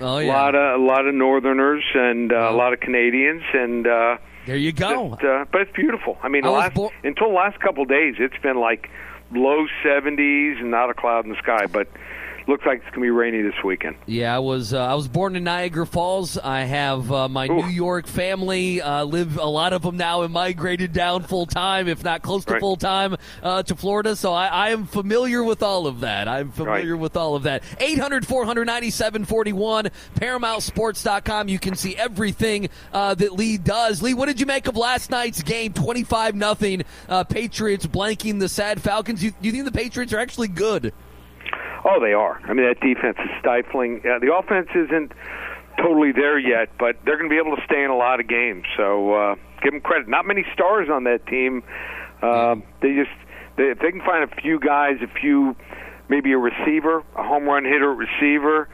Oh, yeah. A lot of, a lot of Northerners and uh, oh. a lot of Canadians. And uh, there you go. Just, uh, but it's beautiful. I mean, I the last, bo- until the last couple of days, it's been like low seventies and not a cloud in the sky. But looks like it's going to be rainy this weekend. Yeah, I was uh, I was born in Niagara Falls. I have uh, my Ooh. New York family. Uh, live a lot of them now have migrated down full time, if not close to right. full time, uh, to Florida. So I, I am familiar with all of that. I'm familiar right. with all of that. eight hundred, four hundred, ninety-seven forty-one, Paramount Sports dot com. You can see everything uh, that Lee does. Lee, what did you make of last night's game? twenty-five nothing uh, Patriots blanking the sad Falcons. You, you think the Patriots are actually good? Oh, they are. I mean, that defense is stifling. Uh, the offense isn't totally there yet, but they're going to be able to stay in a lot of games. So uh, give them credit. Not many stars on that team. Uh, they just they, if they can find a few guys, a few, maybe a receiver, a home run hitter, receiver,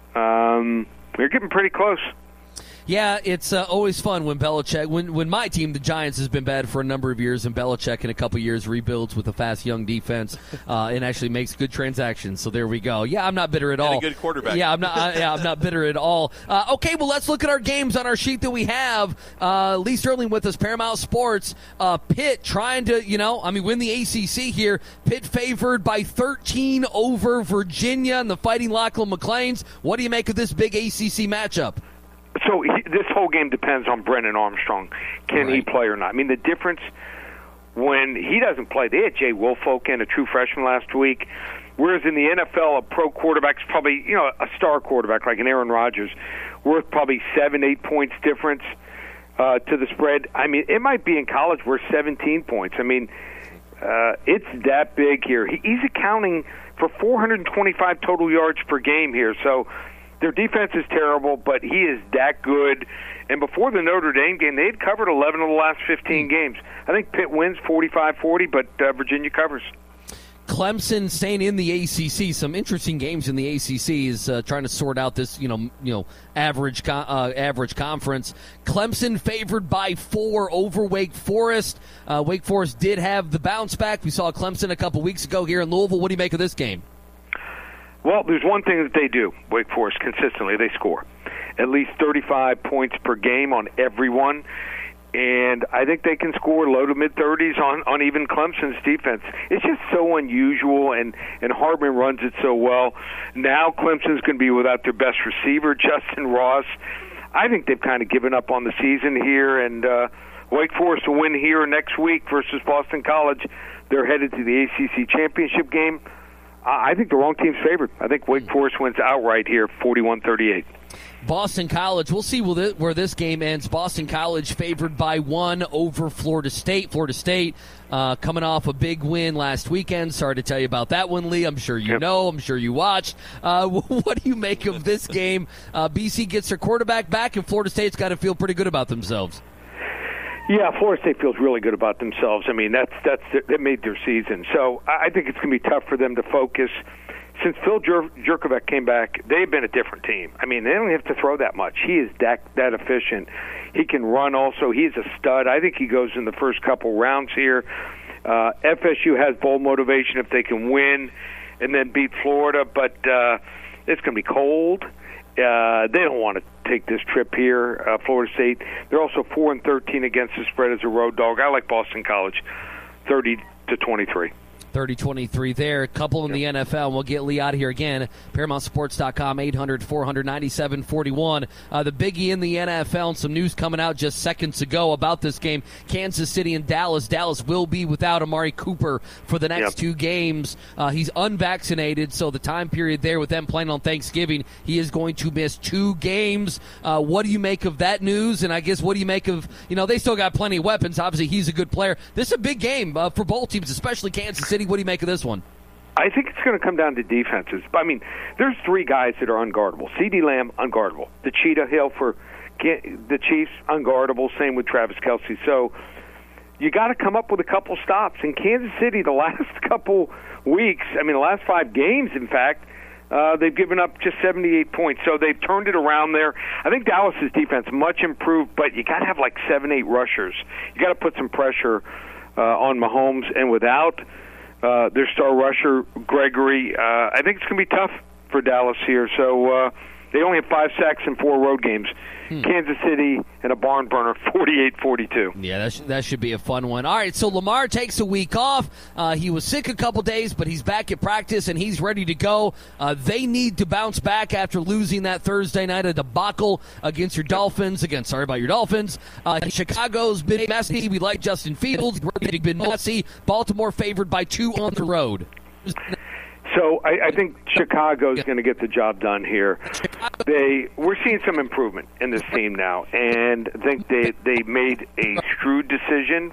um, they're getting pretty close. Yeah, it's uh, always fun when Belichick, when when my team, the Giants, has been bad for a number of years, and Belichick in a couple years rebuilds with a fast young defense uh, and actually makes good transactions. So there we go. Yeah, I'm not bitter at and all. A good quarterback. Yeah, I'm not. I, yeah, I'm not bitter at all. Uh, okay, well, let's look at our games on our sheet that we have. Uh, Lee Sterling with us, Paramount Sports. Uh, Pitt trying to, you know, I mean, win the A C C here. Pitt favored by thirteen over Virginia and the Fighting Lachlan McLeans. What do you make of this big A C C matchup? So he, this whole game depends on Brennan Armstrong. Can right. he play or not? I mean, the difference when he doesn't play, they had Jay Woolfolk in, a true freshman last week, whereas in the N F L, a pro quarterback's probably, you know, a star quarterback like an Aaron Rodgers, worth probably seven, eight points difference uh, to the spread. I mean, it might be in college worth seventeen points. I mean, uh, it's that big here. He, he's accounting for four hundred twenty-five total yards per game here, so their defense is terrible, but he is that good. And before the Notre Dame game, they had covered eleven of the last fifteen games. I think Pitt wins forty-five forty, but uh, Virginia covers. Clemson staying in the A C C. Some interesting games in the A C C is uh, trying to sort out this, you know, you know, average co- uh, average conference. Clemson favored by four over Wake Forest. Uh, Wake Forest did have the bounce back. We saw Clemson a couple weeks ago here in Louisville. What do you make of this game? Well, there's one thing that they do, Wake Forest, consistently. They score at least thirty-five points per game on everyone. And I think they can score low to mid-thirties on, on even Clemson's defense. It's just so unusual, and, and Hardman runs it so well. Now Clemson's going to be without their best receiver, Justin Ross. I think they've kind of given up on the season here, and uh, Wake Forest will win here next week versus Boston College. They're headed to the A C C championship game. I think the wrong team's favored. I think Wake Forest wins outright here, forty-one thirty-eight. Boston College, we'll see where this game ends. Boston College favored by one over Florida State. Florida State uh, coming off a big win last weekend. Sorry to tell you about that one, Lee. I'm sure you yep. know. I'm sure you watched. Uh, what do you make of this game? Uh, B C gets their quarterback back, and Florida State's got to feel pretty good about themselves. Yeah, Florida State feels really good about themselves. I mean, that's that's that made their season. So I think it's going to be tough for them to focus. Since Phil Jer- Jurkovec came back, they've been a different team. I mean, they don't have to throw that much. He is that that efficient. He can run also. He's a stud. I think he goes in the first couple rounds here. Uh, F S U has bowl motivation if they can win and then beat Florida, but uh, it's going to be cold. Uh, they don't want to take this trip here, uh, Florida State. They're also four and thirteen against the spread as a road dog. I like Boston College, thirty to twenty-three. thirty twenty-three there. A couple in the N F L. We'll get Lee out of here again. Paramount Sports dot com, eight hundred, four hundred, ninety-seven forty-one. Uh, the biggie in the N F L, and some news coming out just seconds ago about this game. Kansas City and Dallas. Dallas will be without Amari Cooper for the next yep. two games. Uh, he's unvaccinated, so the time period there with them playing on Thanksgiving, he is going to miss two games. Uh, what do you make of that news? And I guess what do you make of, you know, they still got plenty of weapons. Obviously, he's a good player. This is a big game uh, for both teams, especially Kansas City. What do you make of this one? I think it's going to come down to defenses. I mean, there's three guys that are unguardable. CeeDee Lamb, unguardable. The Cheetah Hill for the Chiefs, unguardable. Same with Travis Kelce. So you got to come up with a couple stops. In Kansas City, the last couple weeks, I mean, the last five games, in fact, uh, they've given up just seventy-eight points. So they've turned it around there. I think Dallas's defense much improved, but you got to have like seven, eight rushers. You got to put some pressure uh, on Mahomes, and without Uh, their star rusher, Gregory. Uh, I think it's going to be tough for Dallas here. So uh, They only have five sacks in four road games. Hmm. Kansas City and a barn burner, forty-eight forty-two. Yeah, that, sh- that should be a fun one. All right, so Lamar takes a week off. Uh, he was sick a couple days, but he's back at practice, and he's ready to go. Uh, they need to bounce back after losing that Thursday night, a debacle against your Dolphins. Again, sorry about your Dolphins. Uh, Chicago's been messy. We like Justin Fields. They've been messy. Baltimore favored by two on the road. So I, I think Chicago's going to get the job done here. They we're seeing some improvement in this team now, and I think they they made a shrewd decision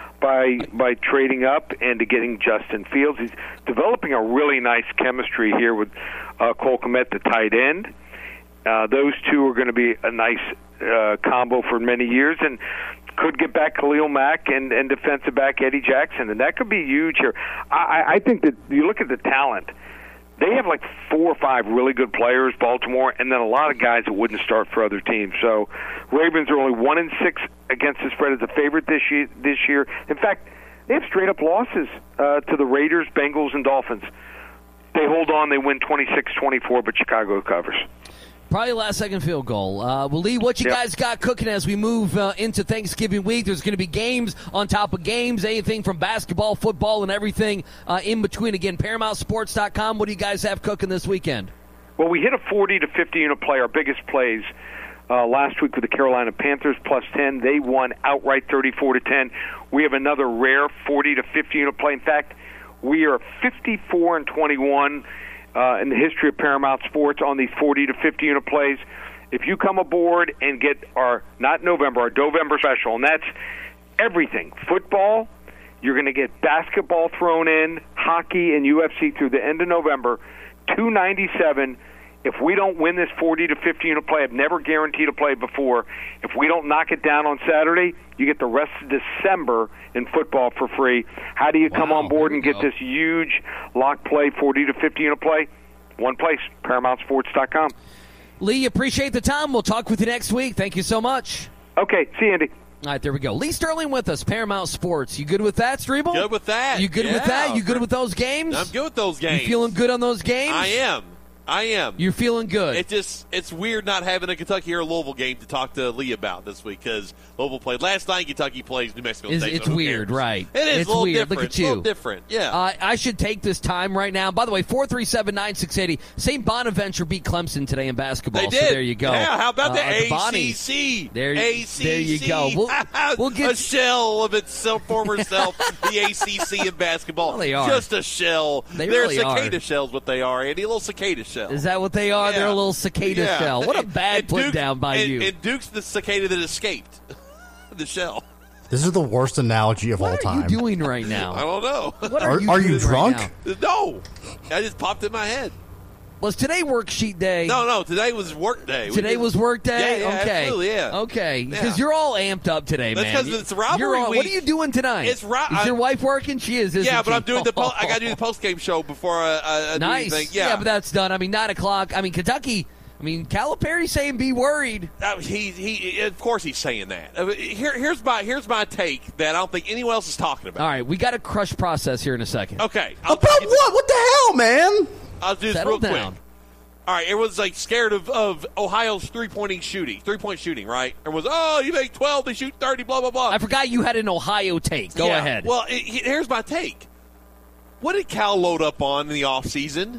by by trading up and to getting Justin Fields. He's developing a really nice chemistry here with uh, Cole Kmet, the tight end. Uh, those two are going to be a nice uh, combo for many years, and could get back Khalil Mack and, and defensive back Eddie Jackson, and that could be huge here. I, I think that you look at the talent. They have like four or five really good players, Baltimore, and then a lot of guys that wouldn't start for other teams. So Ravens are only one and six against the spread as a favorite this year. This year, in fact, they have straight up losses uh, to the Raiders, Bengals, and Dolphins. They hold on, they win twenty-six twenty-four, but Chicago covers. Probably last second field goal. Uh, well, Lee, what you yep. guys got cooking as we move uh, into Thanksgiving week? There's going to be games on top of games, anything from basketball, football, and everything uh, in between. Again, Paramount Sports dot com. What do you guys have cooking this weekend? Well, we hit a forty to fifty unit play, our biggest plays, uh, last week with the Carolina Panthers, plus ten. They won outright thirty-four to ten. We have another rare forty to fifty unit play. In fact, we are fifty-four and twenty-one Uh, in the history of Paramount Sports on these forty to fifty unit plays. If you come aboard and get our, not November, our November special, and that's everything. Football, you're going to get basketball thrown in, hockey, and U F C through the end of November, two ninety-seven. If we don't win this forty to fifty unit play, I've never guaranteed a play before. If we don't knock it down on Saturday, you get the rest of December in football for free. How do you wow, come on board and get go. this huge lock play, forty to fifty unit play? One place, Paramount Sports dot com. Lee, appreciate the time. We'll talk with you next week. Thank you so much. Okay, see you, Andy. All right, there we go. Lee Sterling with us, Paramount Sports. You good with that, Strebel? Good with that. You good yeah. with that? You good with those games? I'm good with those games. You feeling good on those games? I am. I am. You're feeling good. It just it's weird not having a Kentucky or Louisville game to talk to Lee about this week because Louisville played last night. Kentucky plays New Mexico it's, State. It's so weird, cares? right? It is it's a little weird. different. Look at you. It's a little different. Yeah. Uh, I should take this time right now. By the way, four three seven nine six eight zero. Saint Bonaventure beat Clemson today in basketball. They did. So there you go. Yeah. How about uh, the A C C? There, A C C. there you go. We'll, we'll get a shell of its former self. The A C C in basketball. Well, they are. Just a shell. They They're really cicada are. shells. What they are, Andy. A little cicada shell. Is that what they are? Yeah. They're a little cicada yeah. shell. What a and, bad and put Duke, down by and, you. And Duke's the cicada that escaped the shell. This is the worst analogy of what all time. What are you doing right now? I don't know. What are, are you, are doing you drunk? Right No. I just popped in my head. Was today worksheet day? No, no. Today was work day. Today did, was work day? Yeah, yeah, okay. absolutely, yeah. Okay, because yeah. you're all amped up today, That's man. because it's rivalry you're all, week. What are you doing tonight? It's ri- Is your wife working? She is, isn't Yeah, but she? I'm doing the po- I got to do the post game show before I, I, I nice. do anything. Yeah. yeah, but that's done. I mean, nine o'clock. I mean, Kentucky. I mean, Calipari's saying be worried. Uh, he, he, of course, he's saying that. Uh, here, here's my, here's my take that I don't think anyone else is talking about. All right, we got a crush process here in a second. Okay, I'll about what? What the hell, man? I'll do this Settle real down. quick. All right, everyone's like scared of, of Ohio's three pointing shooting, three point shooting, right? Everyone's oh, you make twelve, they shoot thirty, blah blah blah. I forgot you had an Ohio take. Go yeah. ahead. Well, it, here's my take. What did Cal load up on in the offseason?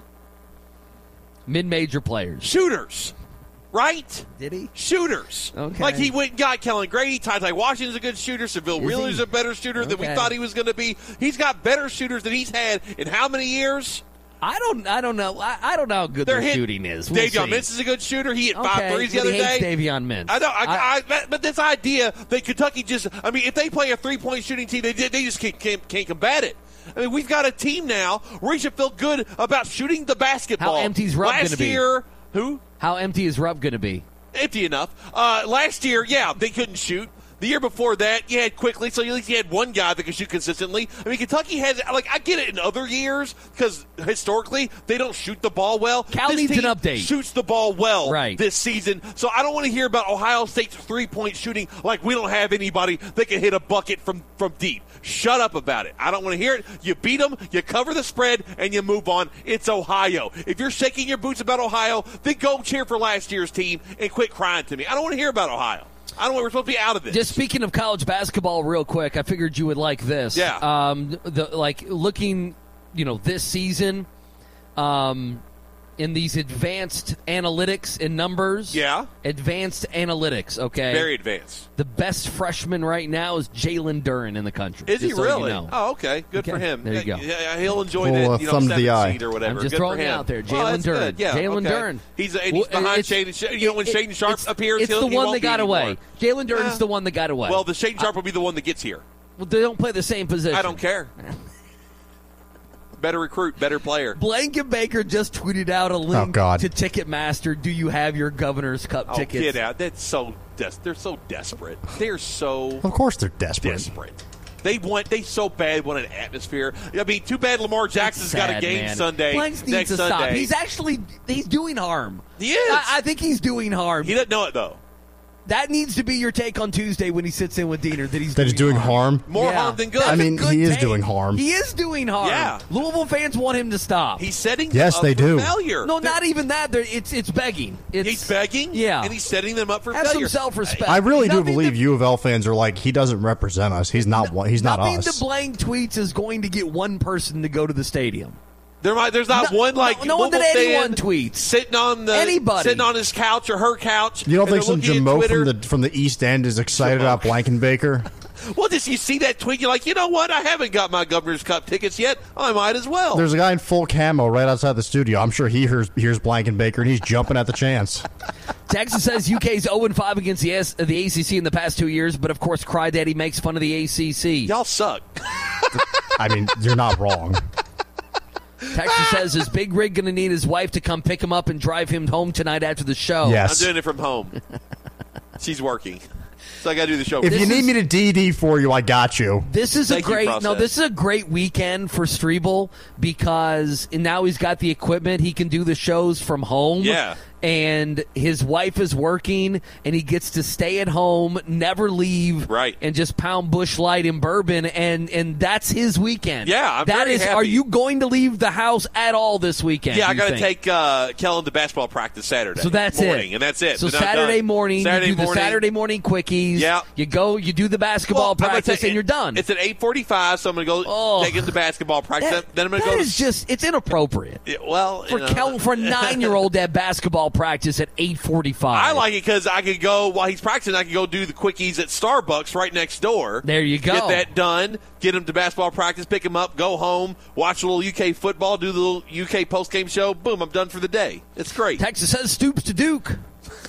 Mid-major players, shooters. Right? Did he? Shooters. Okay. Like he went and got Kellen Grady. Ty Ty Washington's a good shooter. Seville Wheeler's a better shooter okay. than we thought he was going to be. He's got better shooters than he's had in how many years? I don't. I don't know. I, I don't know how good They're their hit, shooting is. We'll Davion see. Mintz is a good shooter. He hit okay, five threes the but other he hates day. Davion Mintz. I know. I, I, I, but this idea that Kentucky just. I mean, if they play a three point shooting team, they they just can't, can't, can't combat it. I mean, we've got a team now where we should feel good about shooting the basketball. How empty is Rupp going to be? Last year, who? How empty is Rupp going to be? Empty enough. Uh, last year, yeah, they couldn't shoot. The year before that, you had Quickly, so at least you had one guy that could shoot consistently. I mean, Kentucky has, like, I get it in other years because historically they don't shoot the ball well. Cal this needs team an update. Shoots the ball well right. this season, so I don't want to hear about Ohio State's three-point shooting like we don't have anybody that can hit a bucket from, from deep. Shut up about it. I don't want to hear it. You beat them, you cover the spread, and you move on. It's Ohio. If you're shaking your boots about Ohio, then go cheer for last year's team and quit crying to me. I don't want to hear about Ohio. I don't know. We're supposed to be out of this. Just speaking of college basketball real quick, I figured you would like this. Yeah. Um, the, like, looking, you know, this season um, in these advanced analytics and numbers. Yeah. Advanced analytics, okay? Very advanced. The best freshman right now is Jalen Duren in the country. Is he so really? You know. Oh, okay. Good okay. for him. There you go. Yeah, he'll enjoy Full, that, uh, you know, thumb to seventh the eye. seed or whatever. I'm just good throwing for it him. out there. Oh, Jalen that's Duren. good. Yeah, Jalen okay. Duren. He's, and he's Well, behind it's- Shaden. You know, when it- Shaden Sharp it's- appears, it's he'll, the he one won't that be got anymore. away. Jalen Duren's Yeah. the one that got away. Well, the Shaden Sharp will be the one that gets here. Well, they don't play the same position. I don't care. Better recruit, better player. Blanket Baker just tweeted out a link Oh, God. to Ticketmaster. Do you have your Governor's Cup Oh, tickets? get out. That's so des- they're so desperate. They're so Of course they're desperate. desperate. They want they so bad want an atmosphere. I mean, too bad Lamar Jackson's Sad, got a game man. Sunday. Blanks needs next to Sunday. stop. He's actually he's doing harm. He is. I, I think he's doing harm. He doesn't know it though. That needs to be your take on Tuesday when he sits in with Diener. That he's That doing he's doing harm. harm. More Yeah. harm than good. That's I a mean, good he is take. doing harm. He is doing harm. Yeah. Louisville fans want him to stop. He's setting Yes, them up they for do. failure. no, They're- not even that. They're, it's it's begging. It's, He's begging. Yeah. and he's setting them up for Have failure. some self-respect. I really do Nothing believe to- U of L fans are like, he doesn't represent us. He's not one. He's not Nothing us. to blank tweets is going to get one person to go to the stadium. There might, there's not No- one like no- no one that Louisville anyone fan tweets. sitting on the Anybody. sitting on his couch or her couch. You don't and think they're some looking at Jamo Twitter. from the from the East End is excited Jamo. about Blankenbaker? Well, just you see that tweet, you're like, you know what? I haven't got my Governor's Cup tickets yet. I might as well. There's a guy in full camo right outside the studio. I'm sure he hears hears Blankenbaker and he's jumping at the chance. Texas says U K's oh and five against the, S, the A C C in the past two years, but of course Cry-Daddy makes fun of the A C C. Y'all suck. I mean, you're not wrong. Texas says, is Big Rig going to need his wife to come pick him up and drive him home tonight after the show? Yes. I'm doing it from home. She's working. So I got to do the show. If This you need is- me to D D for you, I got you. This is Thank a you, great Process. no. This is a great weekend for Strebel because now he's got the equipment. He can do the shows from home. Yeah. And his wife is working, and he gets to stay at home, never leave, Right. and just pound Busch Light and bourbon, and and that's his weekend. Yeah, I'm that very is. happy. Are you going to leave the house at all this weekend? Yeah, do I you got to think? take uh, Kellen to basketball practice Saturday. So that's morning, it, and that's it. So Then I'm Saturday done. morning, Saturday you do morning, the Saturday morning quickies. Yeah. you go, you do the basketball Well, I'm gonna practice, take- and you're done. It's at eight forty-five, so I'm going to go Oh. take him to basketball practice. That- then I'm going to that go. is just it's inappropriate. Yeah, well, For you know, Kel, for a nine-year-old to have basketball practice at eight forty-five. I like it because I could go while he's practicing. I could go do the quickies at Starbucks right next door. There you go. Get that done. Get him to basketball practice. Pick him up. Go home. Watch a little U K football. Do the little U K post game show. Boom! I'm done for the day. It's great. Texas says Stoops to Duke.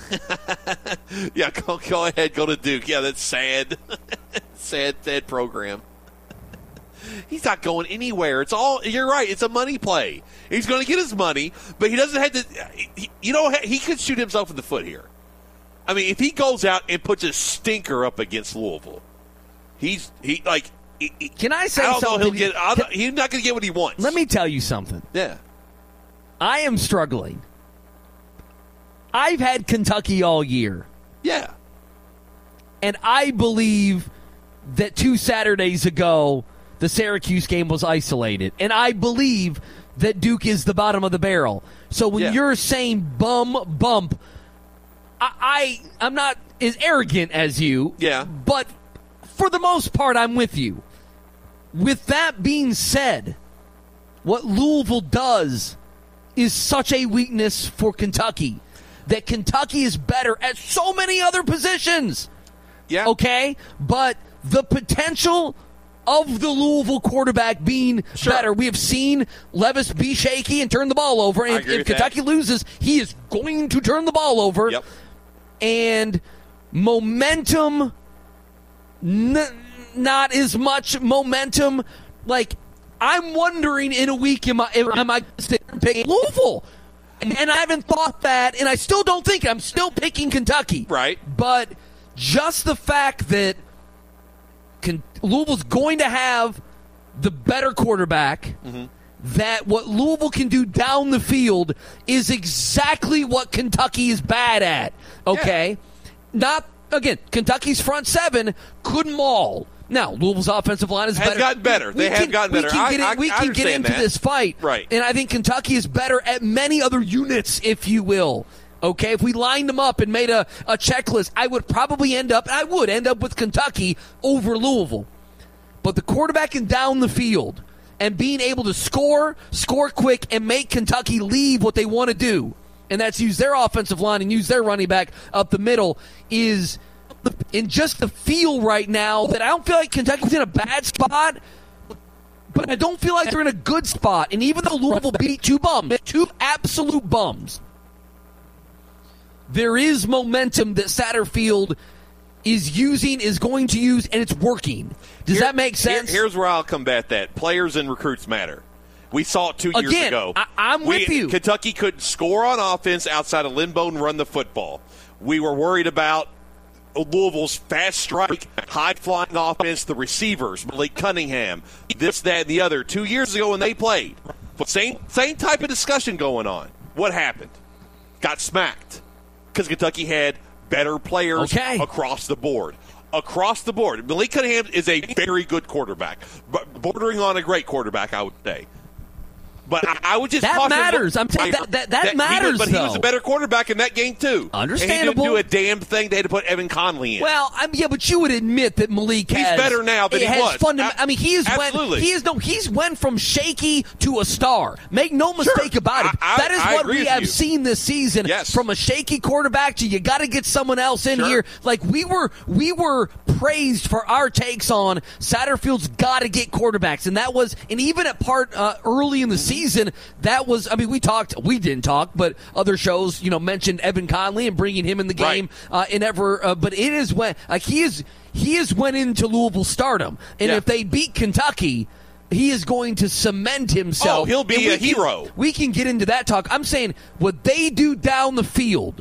Yeah, go, go ahead. Go to Duke. Yeah, that's sad. sad, sad program. He's not going anywhere. It's all, you're right, it's a money play. He's going to get his money, but he doesn't have to, he, you know, he could shoot himself in the foot here. I mean, if he goes out and puts a stinker up against Louisville, he's, he, like, he, he- Can I say I don't something? know, he'll get, I don't, he's not going to get what he wants. Let me tell you something. Yeah. I am struggling. I've had Kentucky all year, Yeah. and I believe that two Saturdays ago, the Syracuse game was isolated. And I believe that Duke is the bottom of the barrel. So when Yeah. you're saying bum bump, I, I I'm not as arrogant as you. Yeah. But for the most part, I'm with you. With that being said, what Louisville does is such a weakness for Kentucky that Kentucky is better at so many other positions. Yeah. Okay? But the potential of the Louisville quarterback being Sure. better. We have seen Levis be shaky and turn the ball over. And agree if with Kentucky that. loses, he is going to turn the ball over. Yep. And momentum, n- not as much momentum. Like, I'm wondering in a week, am I, am I picking Louisville? And, and I haven't thought that, and I still don't think I'm still picking Kentucky. Right. But just the fact that can, Louisville's going to have the better quarterback, mm-hmm. that what Louisville can do down the field is exactly what Kentucky is bad at, okay? Yeah. Not, again, Kentucky's front seven could maul. Now, Louisville's offensive line is has better. gotten better. They we have can, gotten better. We can get, I, in, we I, can I get into that. this fight. Right. And I think Kentucky is better at many other units, if you will. Okay, if we lined them up and made a, a checklist, I would probably end up, I would end up with Kentucky over Louisville. But the quarterback and down the field and being able to score, score quick, and make Kentucky leave what they want to do, and that's use their offensive line and use their running back up the middle, is in just the feel right now that I don't feel like Kentucky's in a bad spot, but I don't feel like they're in a good spot. And even though Louisville beat two bums, two absolute bums, there is momentum that Satterfield is using, is going to use, and it's working. Does Here, that make sense? Here, here's where I'll combat that. Players and recruits matter. We saw it two years Again, ago. I, I'm we, with you. Kentucky couldn't score on offense outside of Linbone and run the football. We were worried about Louisville's fast strike, high-flying offense, the receivers, Malik Cunningham, this, that, and the other. Two years ago when they played, but same, same type of discussion going on. What happened? Got smacked. Because Kentucky had better players okay. across the board. Across the board. Malik Cunningham is a very good quarterback, but bordering on a great quarterback, I would say. But I, I would just that caution matters. him. I'm saying that that, that, that matters. He was, but though. he was a better quarterback in that game too. Understandable. And he didn't do a damn thing. They had to put Evan Conley in. Well, I mean, yeah, but you would admit that Malik he's has, better now than he has was. Fundam- A- I mean, he is absolutely. went. He is no. He's went from shaky to a star. Make no mistake Sure. about it. I, I, that is I what agree we with have you. seen this season. Yes. From a shaky quarterback to you got to get someone else in Sure. here. Like we were, we were praised for our takes on Satterfield's got to get quarterbacks, and that was, and even at part uh, early in the season, that was. I mean, we talked. We didn't talk, but other shows, you know, mentioned Evan Conley and bringing him in the game. Right. Uh, in ever, uh, but it is when like he is he has went into Louisville stardom, and Yeah. if they beat Kentucky, he is going to cement himself. Oh, he'll be And we a can- hero. We can get into that talk. I'm saying what they do down the field.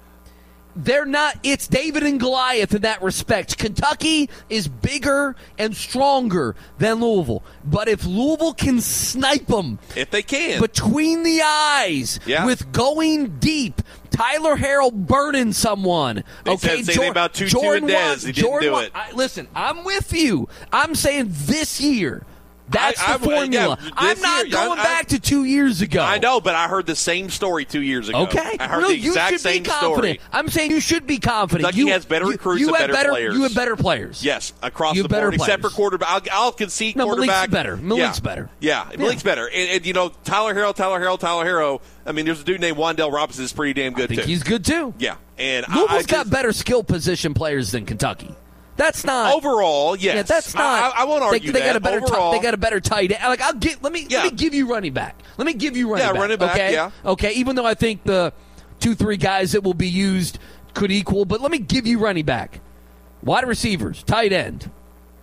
They're not, it's David and Goliath in that respect. Kentucky is bigger and stronger than Louisville. But if Louisville can snipe them If they can. between the eyes Yeah. with going deep, Tyler Harrell burning someone. They Okay, said the same Jor- thing about Tutu Jordan and Dez. Watson- He didn't Jordan do Wa- it. I, listen, I'm with you. I'm saying this year. That's I- the I- formula. yeah, I'm this not year, going I- I- back to two years ago. I know, but I heard the same story two years ago. Okay, I heard no, the you exact should same be confident. story. I'm saying you should be confident. Kentucky you, has better you- recruits you and have better players. You have better players. Yes, across You the have better board, except for players. quarterback. I'll, I'll concede No, Malik's quarterback. better. Malik's yeah. better. Yeah, Malik's better. And, and, you know, Tyler Harrell, Tyler Harrell, Tyler Harrell. I mean, there's a dude named Wandell Robinson is pretty damn good, I think too. he's good too. Yeah. And I, I Louisville's just, got better skill position players than Kentucky. That's not overall, yes. Yeah, that's not. I, I won't argue they, they that. got a better. overall, T- they got a better tight end. Like I'll get. Let me. Yeah. Let me give you running back. Let me give you running Yeah, back. running back, Okay. yeah. Okay. Even though I think the two, three guys that will be used could equal, but let me give you running back, wide receivers, tight end.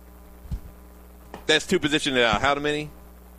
that's two positions out of how many?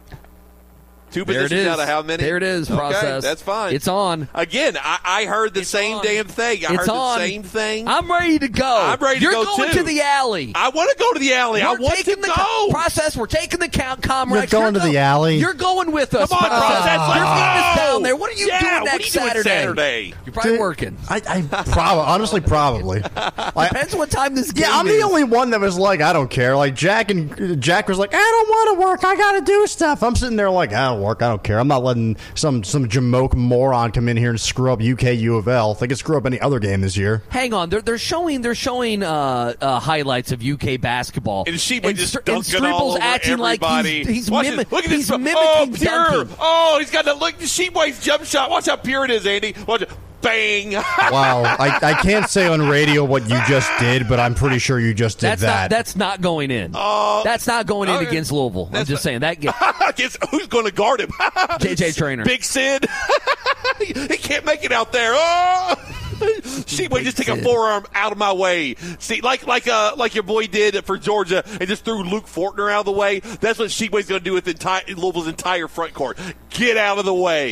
Two There it positions is. out of how many? There it is. Okay, Process. that's fine. It's on. Again, I, I heard the It's same on. damn thing. I It's heard on. the same thing. I'm ready to go. I'm ready to You're go, going too. to the alley. I want to go to the alley. I We're want to taking the go. co- process. We're taking the count. Comrades. You're going to go- the alley? You're going with us. Come on, Process. Process. Let's You're getting us go. down there. What are you Yeah, doing what are next you doing Saturday? Saturday? You're probably Dude, working. I, I probably, honestly, probably. Like, Depends what time this game yeah, I'm is. the only one that was like, I don't care. Like Jack and Jack was like, I don't want to work. I got to do stuff. I'm sitting there like, I don't work. I don't care. I'm not letting some some jamoke moron come in here and screw up U K U of L. They could screw up any other game this year. Hang on, they're they're showing they're showing uh, uh, highlights of U K basketball. And Sheba just Str- dunking and all Streeple's over acting everybody. like he's, he's, Watch mimi- this. Look at he's this. mimicking Oh, pure. dunking. Oh, he's got the look. Sheepway's jump shot. Watch how pure it is, Andy. Watch it. Bang. Wow. I, I can't say on radio what you just did, but I'm pretty sure you just did That's that. not that's not going in. Oh, that's not going in okay. against Louisville. I'm That's just saying that. Get, Guess who's going to guard him? J J Traynor. Big Sid. He can't make it out there. Oh. Sheepway just take a Sid. forearm out of my way. See, like like uh like your boy did for Georgia and just threw Luke Fortner out of the way. That's what Sheepway's going to do with entire Louisville's entire front court. Get out of the way.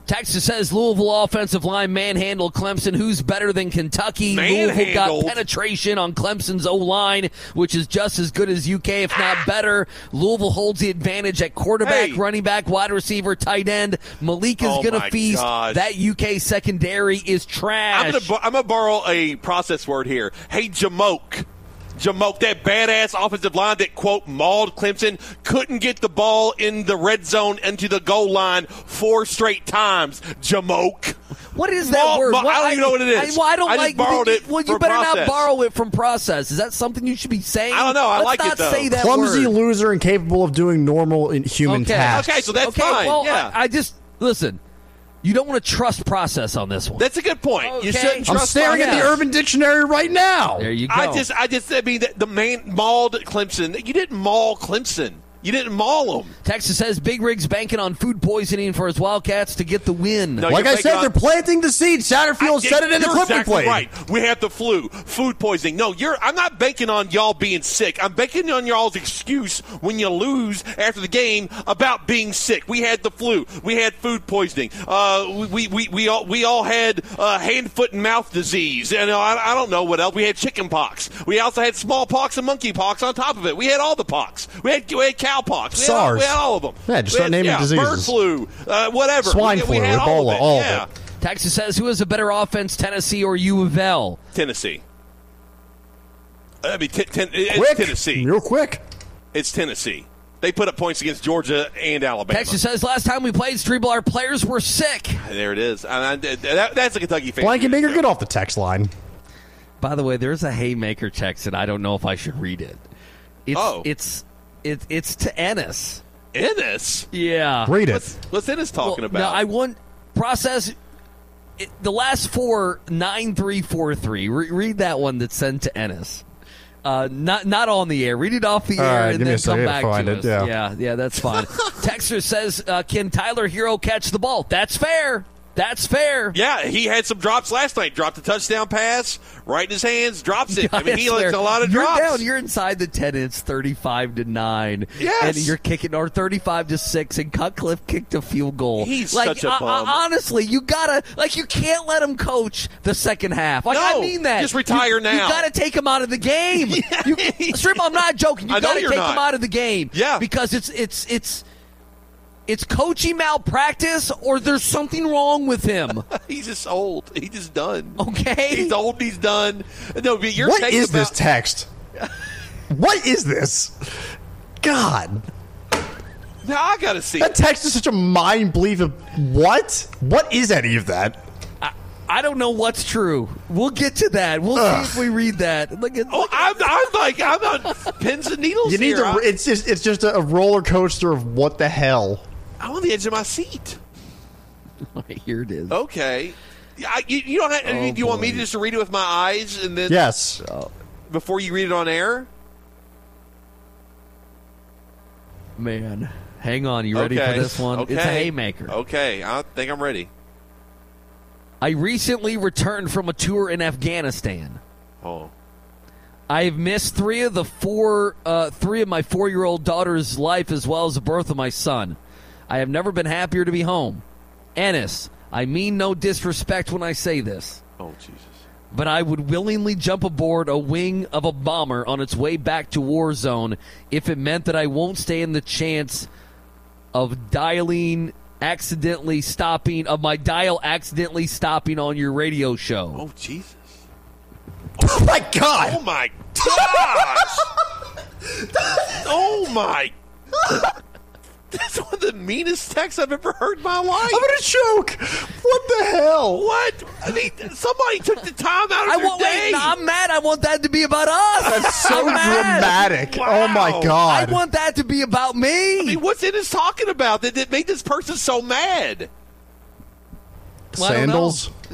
Texas says Louisville offensive line manhandled Clemson. Who's better than Kentucky? Manhandled. Louisville got penetration on Clemson's O-line, which is just as good as U K, if not better. Louisville holds the advantage at quarterback, Hey. running back, wide receiver, tight end. Malik is Oh, going my to feast. gosh. That U K secondary is trash. I'm gonna I'm gonna borrow a process word here. Hey, Jamoke. Jamoke, that badass offensive line that, quote, mauled Clemson, couldn't get the ball in the red zone into the goal line four straight times. Jamoke. What is that Maul- word? ma- What- I don't even know what it is. I, well, I don't I just like. borrowed it Well, you for better process. not borrow it from process. Is that something you should be saying? I don't know. I Let's like it, not though. say that Clumsy, word. loser, incapable of doing normal in human Okay. tasks. Okay, so that's okay, fine. Well, yeah. I, I just listen. You don't want to trust process on this one. That's a good point. You Okay. shouldn't I'm trust staring at process. the Urban Dictionary right now. There you go. I just, I just, I mean, the, the man mauled Clemson. You didn't maul Clemson. You didn't maul them. Texas says Big Rig's banking on food poisoning for his Wildcats to get the win. No, Like you're I banking said, on- they're planting the seed. Satterfield said it in the You're clip we exactly played. right. We have the flu, food poisoning. No, you're. I'm not banking on y'all being sick. I'm banking on y'all's excuse when you lose after the game about being sick. We had the flu. We had food poisoning. Uh, we we we all we all had uh, hand, foot, and mouth disease. And uh, I, I don't know what else. We had chicken pox. We also had smallpox and monkeypox on top of it. We had all the pox. We had we had cowpox. We had all- SARS. We had all of them. Yeah, just We start had- naming yeah, diseases. Bird flu, uh, whatever. Swine we, flu, we had all Ebola, of it. all of yeah. it. Texas says who has a better offense, Tennessee or U of L? Tennessee. I mean, t- ten- it's Quick. Tennessee. Real quick. It's Tennessee. They put up points against Georgia and Alabama. Texas says last time we played Streeble, our players were sick. There it is. And I, that, that's a Kentucky fan. Blankenmaker, get off the text line. By the way, there's a haymaker text, and I don't know if I should read it. It's, Oh. it's it, it's to Ennis. Ennis? Yeah. Read it. What's, what's Ennis talking Well, about? No, I want process. It, the last four nine three four three. Re- read that one that's sent to Ennis. Uh, not not on the air. Read it off the All air right, and give me then a second come to back find to it, us. yeah. yeah, yeah, that's fine. Texter says, uh, "Can Tyler Hero catch the ball?" That's fair. That's fair. Yeah, he had some drops last night. Dropped a touchdown pass, right in his hands, drops it. I mean, he That's likes fair. a lot of you're drops. down. You're inside the ten. It's thirty-five to nine. Yes. and you're kicking or thirty-five to six. And Cutcliffe kicked a field goal. He's like, such a uh, bum. uh, honestly, you gotta like you can't let him coach the second half. Like No, I mean that. just retire you, now. You gotta take him out of the game. you, Strip, I'm not joking. You I know gotta you're take not. him out of the game. Yeah. because it's it's it's. It's coaching malpractice, or there's something wrong with him. He's just old. He's just done. Okay, He's old. and He's done. No, but you're What texting is this about- text? What is this? God. Now I gotta see. That text is such a mind bleed of what? What is any of that? I don't know what's true. We'll get to that. We'll Ugh. see if we read that. Look at, Oh, look I'm, I'm like I'm on pins and needles. You need here. to. I'm, It's just. It's just a roller coaster of what the hell. I'm on the edge of my seat. at here it is. Okay. I, you, you don't have, I mean, do you want me to just read it with my eyes and then Yes. before you read it on air? Man, hang on. You ready Okay. for this one? Okay. It's a haymaker. Okay, I think I'm ready. I recently returned from a tour in Afghanistan. Oh. I have missed three of the four, uh, three of my four-year-old daughter's life, as well as the birth of my son. I have never been happier to be home. Ennis, I mean no disrespect when I say this, Oh, Jesus. but I would willingly jump aboard a wing of a bomber on its way back to war zone if it meant that I won't stand the chance of dialing accidentally stopping of my dial accidentally stopping on your radio show. Oh, Jesus. Oh my God. Oh, my gosh. Oh, my. That's one of the meanest texts I've ever heard in my life. I'm gonna choke. What the hell? What? I mean, somebody took the time out of I their want day. wait, no, I'm mad. I want that to be about us. That's so I'm mad. dramatic. Oh my Wow. God. I want that to be about me. I mean, what's it is talking about that, that made this person so mad? Well, I don't know. Sandals. Yeah.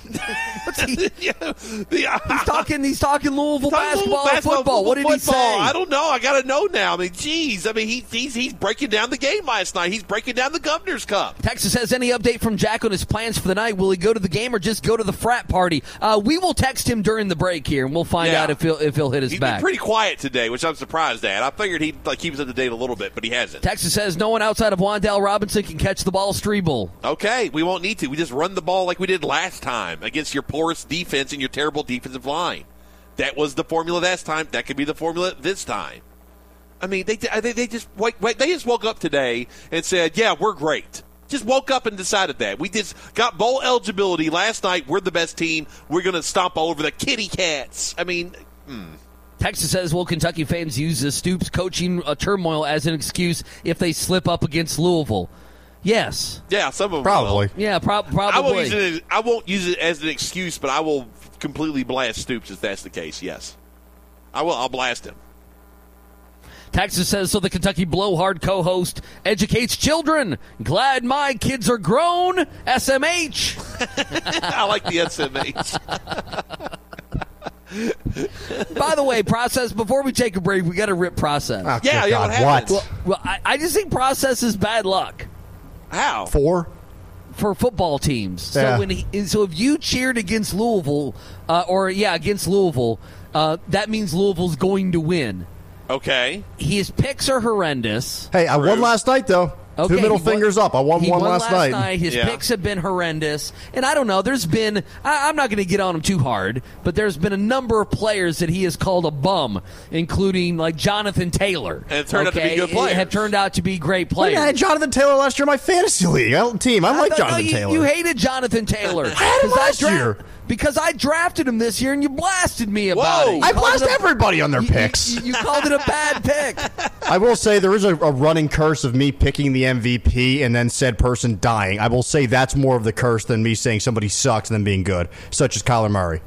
What's he? yeah, the, He's talking. He's talking Louisville Talking basketball, Louisville basketball, football. What did football. he say? I don't know. I got to know now. I mean, geez. I mean, he, he's he's breaking down the game last night. He's breaking down the Governor's Cup. Texas has any update from Jack on his plans for the night? Will he go to the game or just go to the frat party? Uh, we will text him during the break here, and we'll find Yeah. out if he'll if he'll hit his He's back. been pretty quiet today, which I'm surprised at. I figured he'd like keep us up to date a little bit, but he hasn't. Texas says no one outside of Wandale Robinson can catch the ball. Strebel. Okay, we won't need to. We just run the ball like we did last time against your porous defense and your terrible defensive line. That was the formula last time. That could be the formula this time. I mean, they they, they just wait, wait, they just woke up today and said, "Yeah, we're great." Just woke up and decided that. We just got bowl eligibility last night. We're the best team. We're going to stomp all over the kitty cats. I mean, hmm. Texas says, will Kentucky fans use the Stoops coaching uh, turmoil as an excuse if they slip up against Louisville? Yes. Yeah, some of them Probably. will. Yeah, pro- probably. I won't, use it as, I won't use it as an excuse, but I will completely blast Stoops if that's the case, yes. I will. I'll blast him. Texas says, so the Kentucky Blowhard co-host educates children. Glad my kids are grown. S M H. I like the S M H. By the way, Process, before we take a break, we got to rip Process. Oh, Yeah, good yeah, God, what happens? what? Well, I, I just think Process is bad luck How? Four? for football teams. Yeah. So when he, so if you cheered against Louisville, uh, or yeah, against Louisville, uh, that means Louisville's going to win. Okay. His picks are horrendous. Hey, I won last night, though. Okay, Two middle he won- fingers up. I won he one won last, night. night. His Yeah. picks have been horrendous. And I don't know, there's been, I, I'm not going to get on him too hard, but there's been a number of players that he has called a bum, including like Jonathan Taylor. And it turned out to be okay? good players. Have turned out to be great Wait, players. I had Jonathan Taylor last year in my fantasy league I, team. I, like thought- Jonathan no, you, Taylor. You hated Jonathan Taylor. I had him 'Cause last dra- year. Because I drafted him this year and you blasted me about Whoa. it. You I called blast it a- everybody on their you- picks. You, you called it a bad pick. I will say there is a, a running curse of me picking the M V P and then said person dying. I will say that's more of the curse than me saying somebody sucks and then being good, such as Kyler Murray.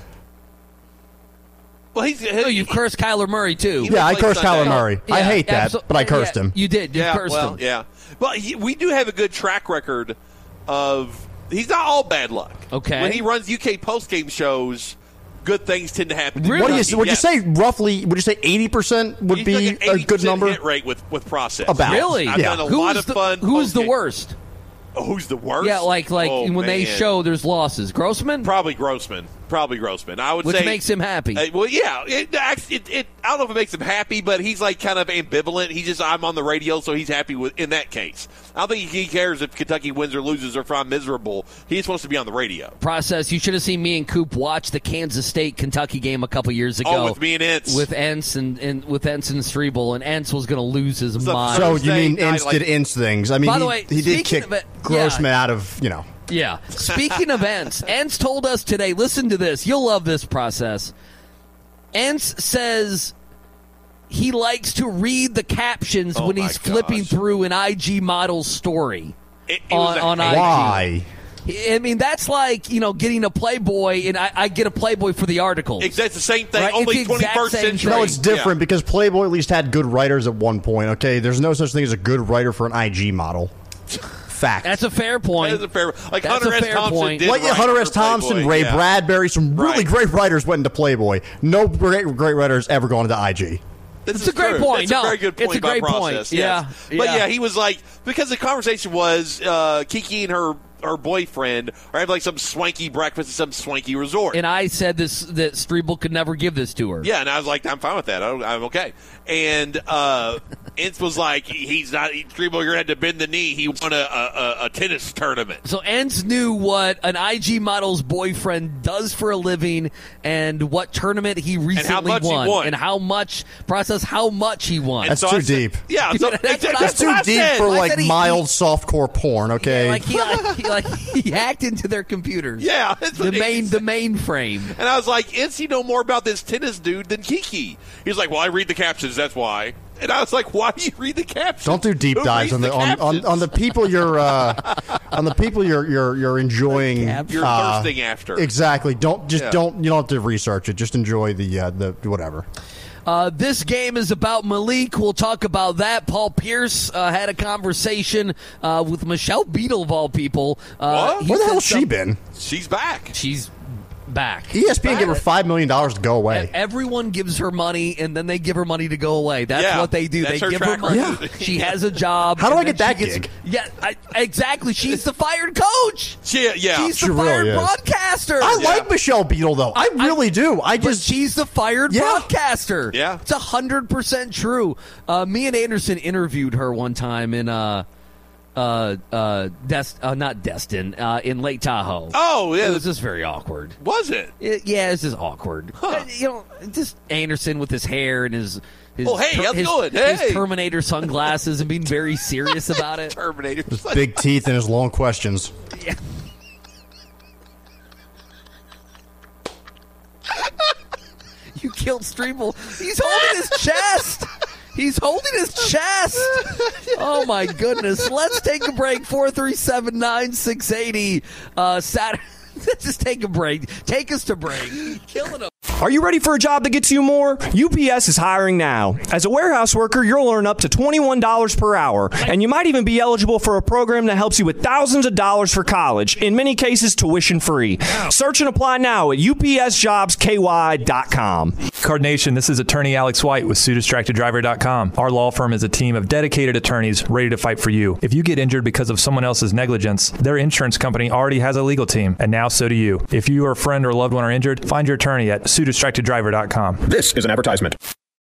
Well, he's. No, you've cursed Kyler Murray, too. He Yeah, I played cursed Sunday. Kyler Murray. I Yeah, hate that, abso- but I cursed yeah, him. You did. You Yeah, cursed well, him. yeah. But he, we do have a good track record of. He's not all bad luck. Okay. When he runs U K postgame shows, good things tend to happen. to Really? What do Kentucky. you? Would Yes. you say roughly? Would you say eighty percent would He's be like an a good eighty percent number? hit rate with with process. About. Really? I've Yeah. done a Who's lot of the, fun. Who's the postgame- worst? Oh, who's the worst? Yeah, like like Oh, when they man. show there's losses. Grossman? Probably Grossman. Probably Grossman. I would Which say makes him happy. Uh, well, yeah. It, it, it, I don't know if it makes him happy, but he's like kind of ambivalent. He just I'm on the radio, so he's happy with in that case. I don't think he cares if Kentucky wins or loses or if I'm miserable. He's supposed to be on the radio. Process. You should have seen me and Coop watch the Kansas State Kentucky game a couple years ago. Oh, with me and Entz. with Entz and, and with Entz and Strebel, and Entz was going to lose his So- mind. So you Thursday mean night, Ince like- did Ince things? I mean, By he, the way, he did speaking kick of it- Grossman yeah. out of you know. Yeah. Speaking of Entz, Entz told us today, listen to this. You'll love this Process. Entz says he likes to read the captions Oh when my he's flipping gosh. through an I G model story. It, it was On- a on hate. Why? I mean, that's like, you know, getting a Playboy, and I, I get a Playboy for the article. Exactly the same thing. Right, Only it's the exact twenty-first same century. thing. No, it's different because Playboy at least had good writers at one point. Okay, there's no such thing as a good writer for an I G model. Fact. That's a fair point. That is a fair. Like That's Hunter a S. fair Thompson point. did Like yeah, write Hunter for S. Thompson, Playboy, Ray yeah. Bradbury, some really Right. great writers went into Playboy. No great great writers ever gone into I G. This It's is a great true. point. That's No, a very good it's point a great about point. process. Yeah, yes. But yeah. yeah, he was like because the conversation was uh, Kiki and her her boyfriend are having like some swanky breakfast at some swanky resort. And I said this that Strebel could never give this to her. Yeah, and I was like, I'm fine with that. I don't, I'm okay. And uh, Ince was like, he's not, he, Strebel, you're going to have to bend the knee. He won a, a, a tennis tournament. So Entz knew what an I G model's boyfriend does for a living and what tournament he recently how much he won, won. and how much process how much he won. And That's so too I said- deep. Yeah, so, That's what I- That's That's too what I deep said. for I like said he- mild softcore porn. Okay. like he like, he like he hacked into their computers. Yeah, that's the what he main said. the mainframe. And I was like, Ince, you know more about this tennis dude than Kiki. He's like, well, I read the captions, that's why. And I was like, why do you read the captions? Don't do deep Who dives on reads the, on, on captions? on the people you're uh, on the people you're you're you're enjoying. You're uh, thirsting after. Exactly. Don't just Yeah. don't you don't have to research it. Just enjoy the uh, the whatever. Uh, this game is about Malik. We'll talk about that. Paul Pierce uh, had a conversation uh, with Michelle Beadle, of all people. Uh, Where the hell has some- she been? She's back. She's back. E S P N gave her five million dollars to go away. Everyone gives her money, and then they give her money to go away. That's Yeah, what they do. that's They her give her track money. record. She has a job. How do and I get then that she gets- gig? Yeah, I, exactly. She's the fired coach. She, yeah. She's She the really fired is. broadcaster. I like Michelle Beadle, though. I really do. I But just she's the fired Yeah. broadcaster. Yeah. It's one hundred percent true. Uh, me and Anderson interviewed her one time in, uh, uh, uh, Des- uh not Destin, uh, in Lake Tahoe. Oh, yeah. It was just very awkward. Was it? It, yeah, it's just awkward. Huh. Uh, You know, just Anderson with his hair and his his, Oh, hey, how's it his, going? his Hey. Terminator sunglasses and being very serious about it. Terminator. big teeth and his long questions. Yeah. You killed Streeble. He's holding his chest. He's holding his chest. Oh, my goodness. Let's take a break. four three seven, nine six eight zero. Uh, Saturday. Let's just take a break. Take us to break. Killing him. Are you ready for a job that gets you more? U P S is hiring now. As a warehouse worker, you'll earn up to twenty-one dollars per hour, and you might even be eligible for a program that helps you with thousands of dollars for college, in many cases tuition free. Search and apply now at U P S jobs K Y dot com. Card Nation, this is attorney Alex White with Sue Distracted Driver dot com. Our law firm is a team of dedicated attorneys ready to fight for you. If you get injured because of someone else's negligence, their insurance company already has a legal team, and now so do you. If you or a friend or loved one are injured, find your attorney at Sue Distracted Driver dot com. This is an advertisement.